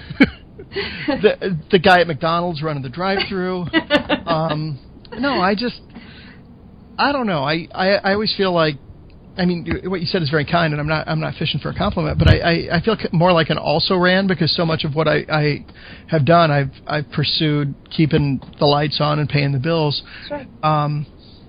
the the guy at McDonald's running the drive-through. Um, no, I just, I don't know. I, I, I always feel like, I mean, what you said is very kind, and I'm not I'm not fishing for a compliment, but I, I, I feel more like an also-ran because so much of what I, I have done, I've I've pursued keeping the lights on and paying the bills. That's right. Um,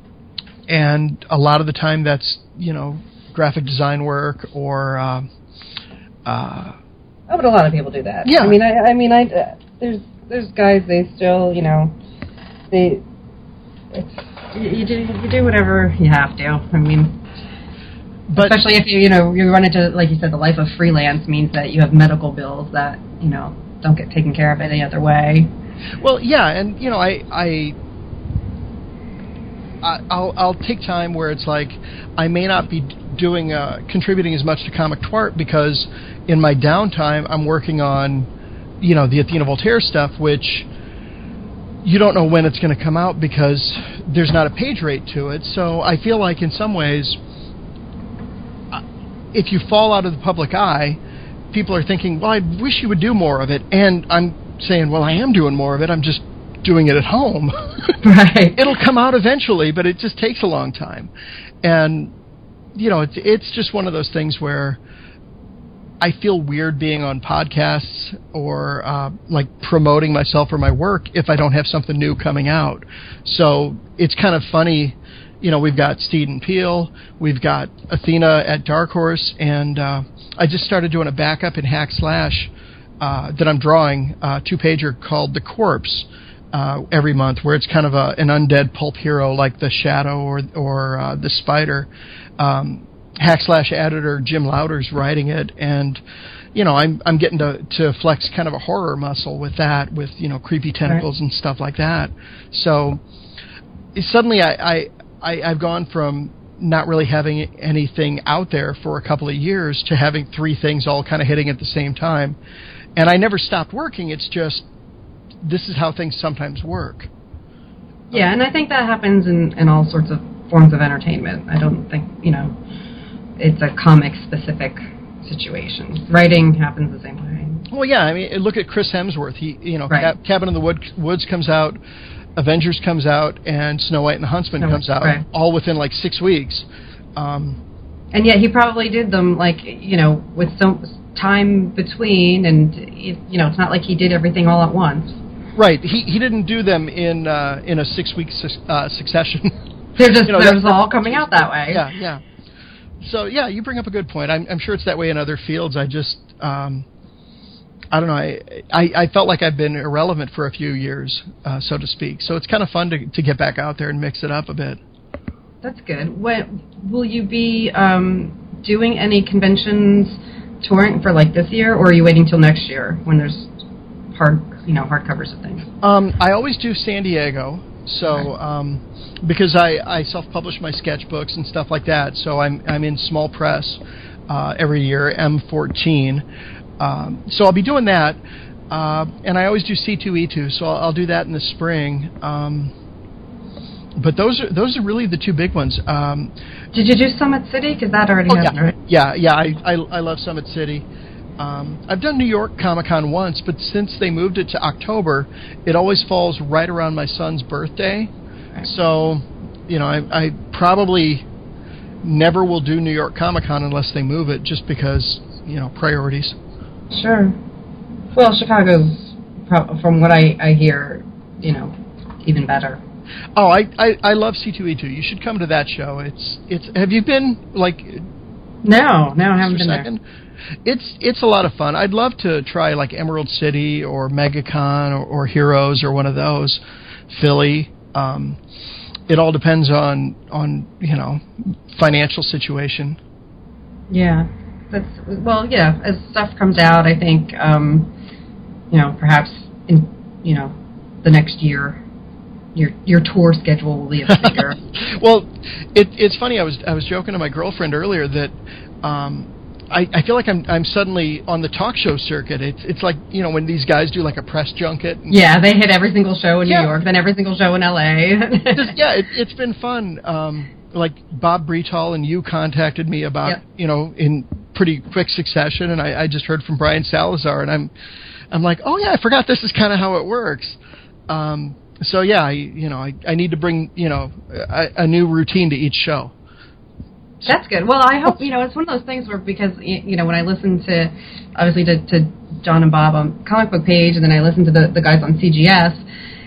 and a lot of the time that's, you know, graphic design work or... Um, uh, Oh, but a lot of people do that. Yeah. I mean, I, I mean, I uh, there's there's guys they still, you know, they it's you, you do you do whatever you have to. I mean, but especially if you you know you run into, like you said, the life of freelance means that you have medical bills that you know don't get taken care of any other way. Well, yeah, and you know, I I. I'll I'll take time where it's like I may not be doing uh, contributing as much to Comic Twart because in my downtime I'm working on, you know, the Athena Voltaire stuff, which you don't know when it's going to come out because there's not a page rate to it. So I feel like in some ways, if you fall out of the public eye, people are thinking, well, I wish you would do more of it, and I'm saying, well, I am doing more of it. I'm just doing it at home. Right. It'll come out eventually, but it just takes a long time. And, you know, it's, it's just one of those things where I feel weird being on podcasts or uh, like promoting myself or my work if I don't have something new coming out. So it's kind of funny, you know, we've got Steed and Peel, we've got Athena at Dark Horse, and uh, I just started doing a backup in Hack Slash uh, that I'm drawing, a two-pager called The Corpse, uh, every month, where it's kind of a, an undead pulp hero like the Shadow or, or uh, the Spider. Um, Hack Slash editor Jim Lauder's writing it, and you know I'm I'm getting to to flex kind of a horror muscle with that, with you know creepy tentacles right. and stuff like that. So suddenly I, I I I've gone from not really having anything out there for a couple of years to having three things all kind of hitting at the same time, and I never stopped working. It's just this is how things sometimes work. Yeah, and I think that happens in in all sorts of forms of entertainment. I don't think you know. It's a comic-specific situation. Writing happens the same way. Well, yeah. I mean, look at Chris Hemsworth. He, you know, right. Cabin in the Wood, Woods comes out, Avengers comes out, and Snow White and the Huntsman no, comes out, right. all within like six weeks. Um, and yet, he probably did them like you know with some time between, and you know, it's not like he did everything all at once. Right. He he didn't do them in uh, in a six-week su- uh, succession. They're just you know, they're just all coming out that way. Yeah, yeah. So, yeah, you bring up a good point. I'm, I'm sure it's that way in other fields. I just, um, I don't know, I, I, I felt like I've been irrelevant for a few years, uh, so to speak. So it's kind of fun to, to get back out there and mix it up a bit. That's good. When, will you be um, doing any conventions touring for, like, this year, or are you waiting till next year when there's hard, you know, hardcovers of things? Um, I always do San Diego. So, um, because I, I self-publish my sketchbooks and stuff like that, so I'm I'm in small press uh, every year, M fourteen. Um, so I'll be doing that, uh, and I always do C two E two, so I'll, I'll do that in the spring. Um, but those are those are really the two big ones. Um, Did you do Summit City? Because that already oh, happened, yeah. right? Yeah, yeah, I, I I love Summit City. Um, I've done New York Comic Con once, but since they moved it to October, it always falls right around my son's birthday. Right. So, you know, I, I probably never will do New York Comic Con unless they move it, just because, you know, priorities. Sure. Well, Chicago's, from what I, I hear, you know, even better. Oh, I, I, I love C two E two. You should come to that show. It's it's. Have you been like? No, no, I haven't been second? there. It's it's a lot of fun. I'd love to try like Emerald City or MegaCon or, or Heroes or one of those. Philly. Um, it all depends on on you know financial situation. Yeah, that's well. Yeah, as stuff comes out, I think um, you know perhaps in you know the next year. Your your tour schedule will be a bigger. Well, it, it's funny. I was I was joking to my girlfriend earlier that um, I, I feel like I'm I'm suddenly on the talk show circuit. It's it's like you know when these guys do like a press junket. Yeah, they hit every single show in yeah. New York, then every single show in L A. Just, yeah, it, it's been fun. Um, like Bob Bretal and you contacted me about yep. you know in pretty quick succession, and I, I just heard from Brian Salazar, and I'm I'm like, oh yeah, I forgot this is kind of how it works. Um, So yeah, I, you know, I, I need to bring you know a, a new routine to each show. That's good. Well, I hope you know it's one of those things where because you know when I listen to obviously to, to John and Bob on Comic Book Page, and then I listen to the, the guys on C G S.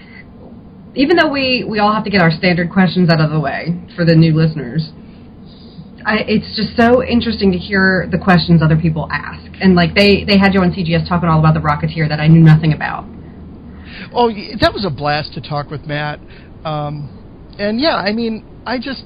Even though we, we all have to get our standard questions out of the way for the new listeners, I, it's just so interesting to hear the questions other people ask. And like they, they had you on C G S talking all about the Rocketeer that I knew nothing about. Oh, that was a blast to talk with Matt. Um, and yeah, I mean, I just,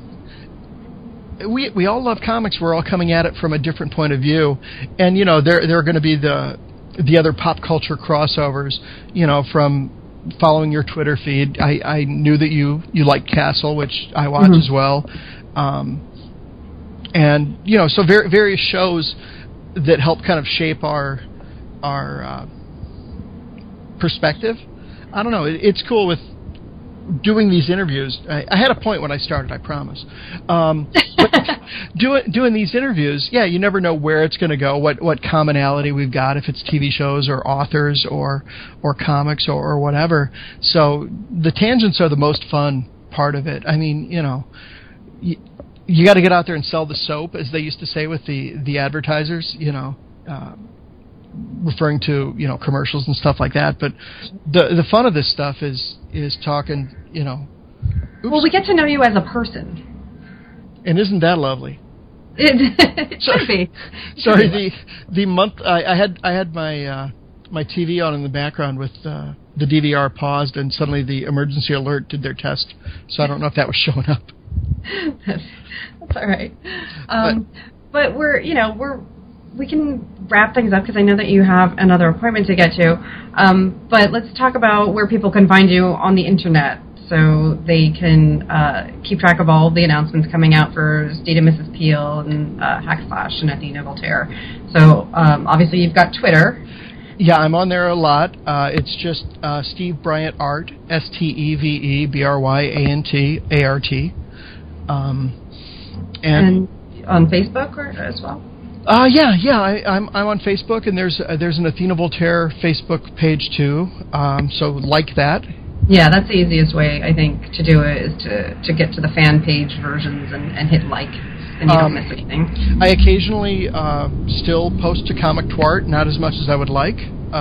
we we all love comics. We're all coming at it from a different point of view. And, you know, there, there are going to be the the other pop culture crossovers, you know, from following your Twitter feed. I, I knew that you, you liked Castle, which I watch mm-hmm. as well. Um, and, you know, so ver- various shows that help kind of shape our, our uh, perspective. I don't know. It, it's cool with doing these interviews. I, I had a point when I started, I promise. Um, but doing doing these interviews, yeah, you never know where it's going to go, what what commonality we've got, if it's T V shows or authors or or comics or, or whatever. So the tangents are the most fun part of it. I mean, you know, you, you got to get out there and sell the soap, as they used to say with the, the advertisers, you know. uh, referring to, you know, commercials and stuff like that. But the the fun of this stuff is is talking, you know. Oops. Well, we get to know you as a person. And isn't that lovely? It, it so, should be. Sorry, the the month I, I had I had my uh, my T V on in the background with uh, the D V R paused, and suddenly the emergency alert did their test. So I don't know if that was showing up. that's, that's all right. Um, but, but we're you know we're we can wrap things up because I know that you have another appointment to get to. Um, but let's talk about where people can find you on the internet, so they can uh, keep track of all the announcements coming out for Steed and Missus Peel and uh, Hackslash and Athena Voltaire. So um, obviously you've got Twitter. Yeah, I'm on there a lot. Uh, it's just uh, Steve Bryant Art, S T E V E B R Y A N T A R T. Um, and, and on Facebook or, as well? Uh, yeah, yeah. I, I'm I'm on Facebook, and there's uh, there's an Athena Voltaire Facebook page too. Um, so like that. Yeah, that's the easiest way, I think, to do it, is to, to get to the fan page versions and, and hit like, and you um, don't miss anything. I occasionally uh, still post to Comic Twart, not as much as I would like.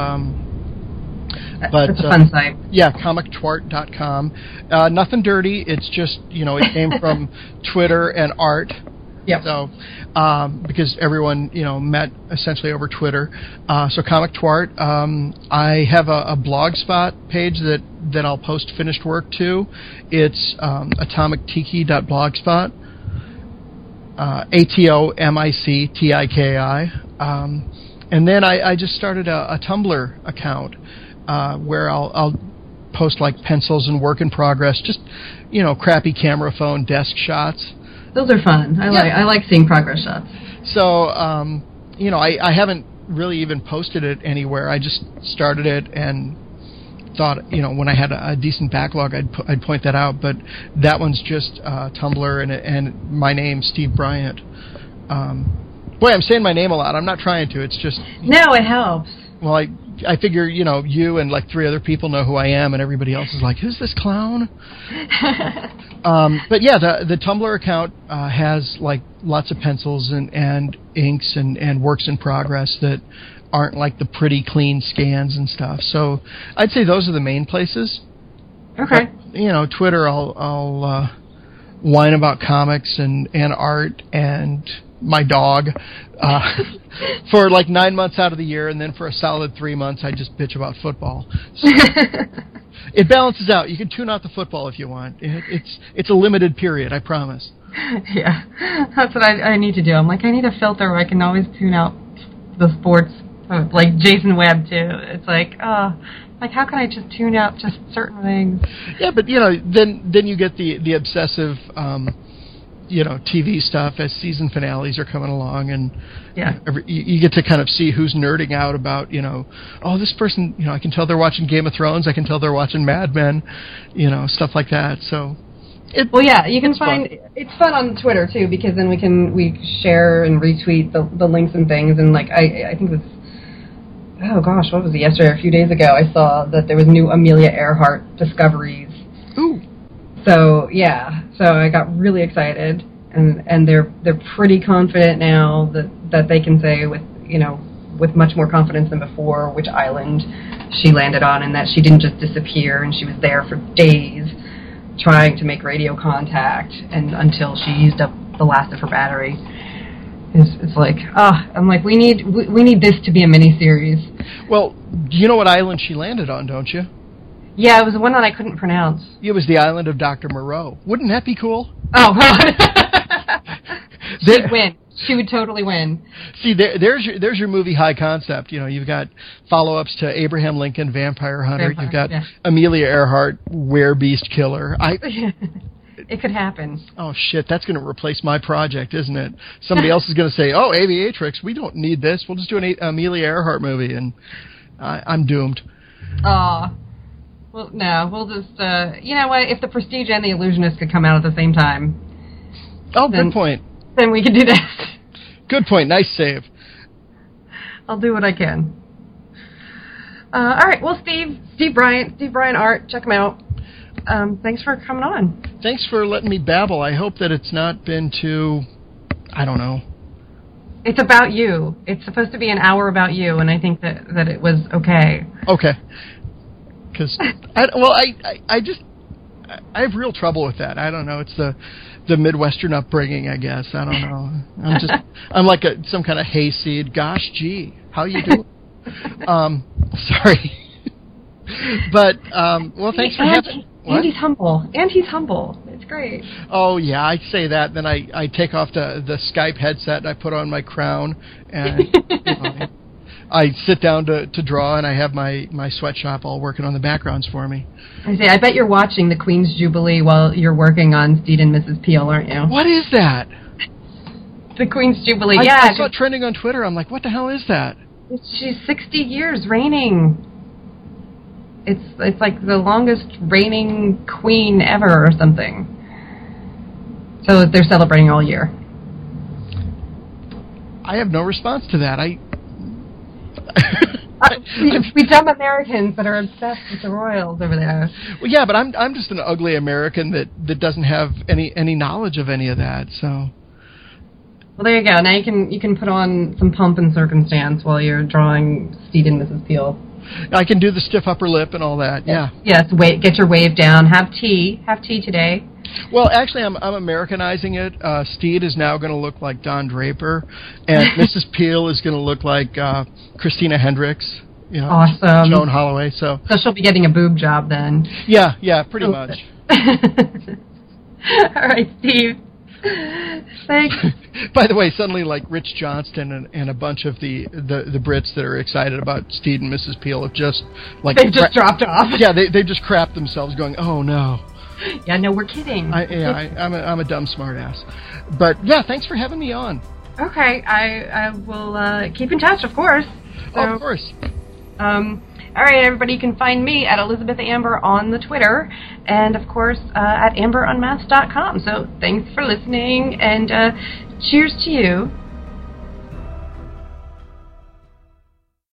Um, but, that's a fun uh, site. Yeah, comic twart dot com. Uh, nothing dirty. It's just, you know, it came from Twitter and art. Yep. So, um, because everyone, you know, met essentially over Twitter. Uh, so Comic Twart. Um, I have a, a blogspot page that, that I'll post finished work to. It's um, atomic tiki dot blogspot. Uh, A T O M I C T I K I. Um, and then I, I just started a, a Tumblr account uh, where I'll, I'll post like pencils and work in progress, just, you know, crappy camera phone desk shots. Those are fun. I yeah. like I like seeing progress shots. So, um, you know, I, I haven't really even posted it anywhere. I just started it and thought, you know, when I had a, a decent backlog, I'd I'd point that out. But that one's just uh, Tumblr and and my name, Steve Bryant. Um, boy, I'm saying my name a lot. I'm not trying to. It's just no, it helps. Well, I I figure, you know, you and like three other people know who I am, and everybody else is like, who's this clown? um, but yeah, the the Tumblr account uh, has like lots of pencils and, and inks and, and works in progress that aren't like the pretty clean scans and stuff. So I'd say those are the main places. Okay. But, you know, Twitter, I'll I'll uh, whine about comics and, and art and my dog uh, for like nine months out of the year, and then for a solid three months I just bitch about football. So it balances out. You can tune out the football if you want. It, it's it's a limited period, I promise. Yeah, that's what I, I need to do. I'm like, I need a filter where I can always tune out the sports, like Jason Webb too. It's like, oh, like how can I just tune out just certain things? Yeah, but you know, then then you get the the obsessive. Um, you know, T V stuff as season finales are coming along, and yeah, every, you, you get to kind of see who's nerding out about, you know, oh, this person, you know, I can tell they're watching Game of Thrones, I can tell they're watching Mad Men, you know, stuff like that. So, it, well, yeah, you can find fun. It's fun on Twitter too, because then we can we share and retweet the the links and things, and like I I think it was. Oh gosh, what was it? Yesterday, or a few days ago, I saw that there was new Amelia Earhart discoveries. Ooh. So yeah, so I got really excited, and and they're they're pretty confident now that that they can say with you know with much more confidence than before which island she landed on, and that she didn't just disappear, and she was there for days trying to make radio contact, and until she used up the last of her battery. It's, it's like ah, oh, I'm like we need we, we need this to be a miniseries. Well, you know what island she landed on, don't you? Yeah, it was the one that I couldn't pronounce. It was the island of Doctor Moreau. Wouldn't that be cool? Oh, she'd win. She would totally win. See, there, there's your there's your movie high concept. You know, you've got follow-ups to Abraham Lincoln, Vampire Hunter. Vampire, you've got yeah. Amelia Earhart, Werebeast Killer. I. It could happen. Oh shit, that's going to replace my project, isn't it? Somebody else is going to say, "Oh, Aviatrix, we don't need this. We'll just do an a- Amelia Earhart movie," and I, I'm doomed. Aw. Well, no, we'll just, uh, you know what, if The Prestige and The Illusionist could come out at the same time. Oh, then, good point. Then we could do that. Good point. Nice save. I'll do what I can. Uh, all right, well, Steve, Steve Bryant, Steve Bryant Art, check him out. Um, thanks for coming on. Thanks for letting me babble. I hope that it's not been too, I don't know, It's about you. It's supposed to be an hour about you, and I think that, that it was okay. Okay. Because, I, well, I, I, I just, I have real trouble with that. I don't know. It's the, the Midwestern upbringing, I guess. I don't know. I'm just, I'm like a, some kind of hayseed. Gosh, gee, how you doing? um, sorry. But, um, well, thanks for having... What? And he's humble. And he's humble. It's great. Oh, yeah, I say that. Then I, I take off the, the Skype headset and I put on my crown. And you know, I sit down to, to draw, and I have my, my sweatshop all working on the backgrounds for me. I say, I bet you're watching the Queen's Jubilee while you're working on Steed and Missus Peel, aren't you? What is that? The Queen's Jubilee, I, yeah. I saw it trending on Twitter. I'm like, what the hell is that? She's sixty years reigning. It's it's like the longest reigning queen ever or something. So they're celebrating all year. I have no response to that. I... uh, we, we dumb Americans that are obsessed with the royals over there. Well, yeah, but I'm I'm just an ugly American that, that doesn't have any, any knowledge of any of that, so... Well, there you go. Now you can you can put on some pomp and circumstance while you're drawing Steed and Missus Peel. I can do the stiff upper lip and all that. Yeah. Yes. Wait. Get your wave down. Have tea. Have tea today. Well, actually, I'm I'm Americanizing it. Uh, Steed is now going to look like Don Draper, and Missus Peel is going to look like uh, Christina Hendricks. You know, awesome. Joan Holloway. So. So she'll be getting a boob job then. Yeah. Yeah. Pretty oh. much. All right, Steve. Thanks. By the way, suddenly, like Rich Johnston and, and a bunch of the, the, the Brits that are excited about Steed and Missus Peel have just like they've just cra- dropped off. Yeah, they they just crapped themselves, going, "Oh no." Yeah, no, we're kidding. I, yeah, I, I'm a I'm a dumb smartass. But yeah, thanks for having me on. Okay, I I will uh, keep in touch, of course. So, oh, of course. Um. All right, everybody, you can find me at Elizabeth Amber on the Twitter, and, of course, uh, at amber unmasked dot com. So thanks for listening, and uh, cheers to you.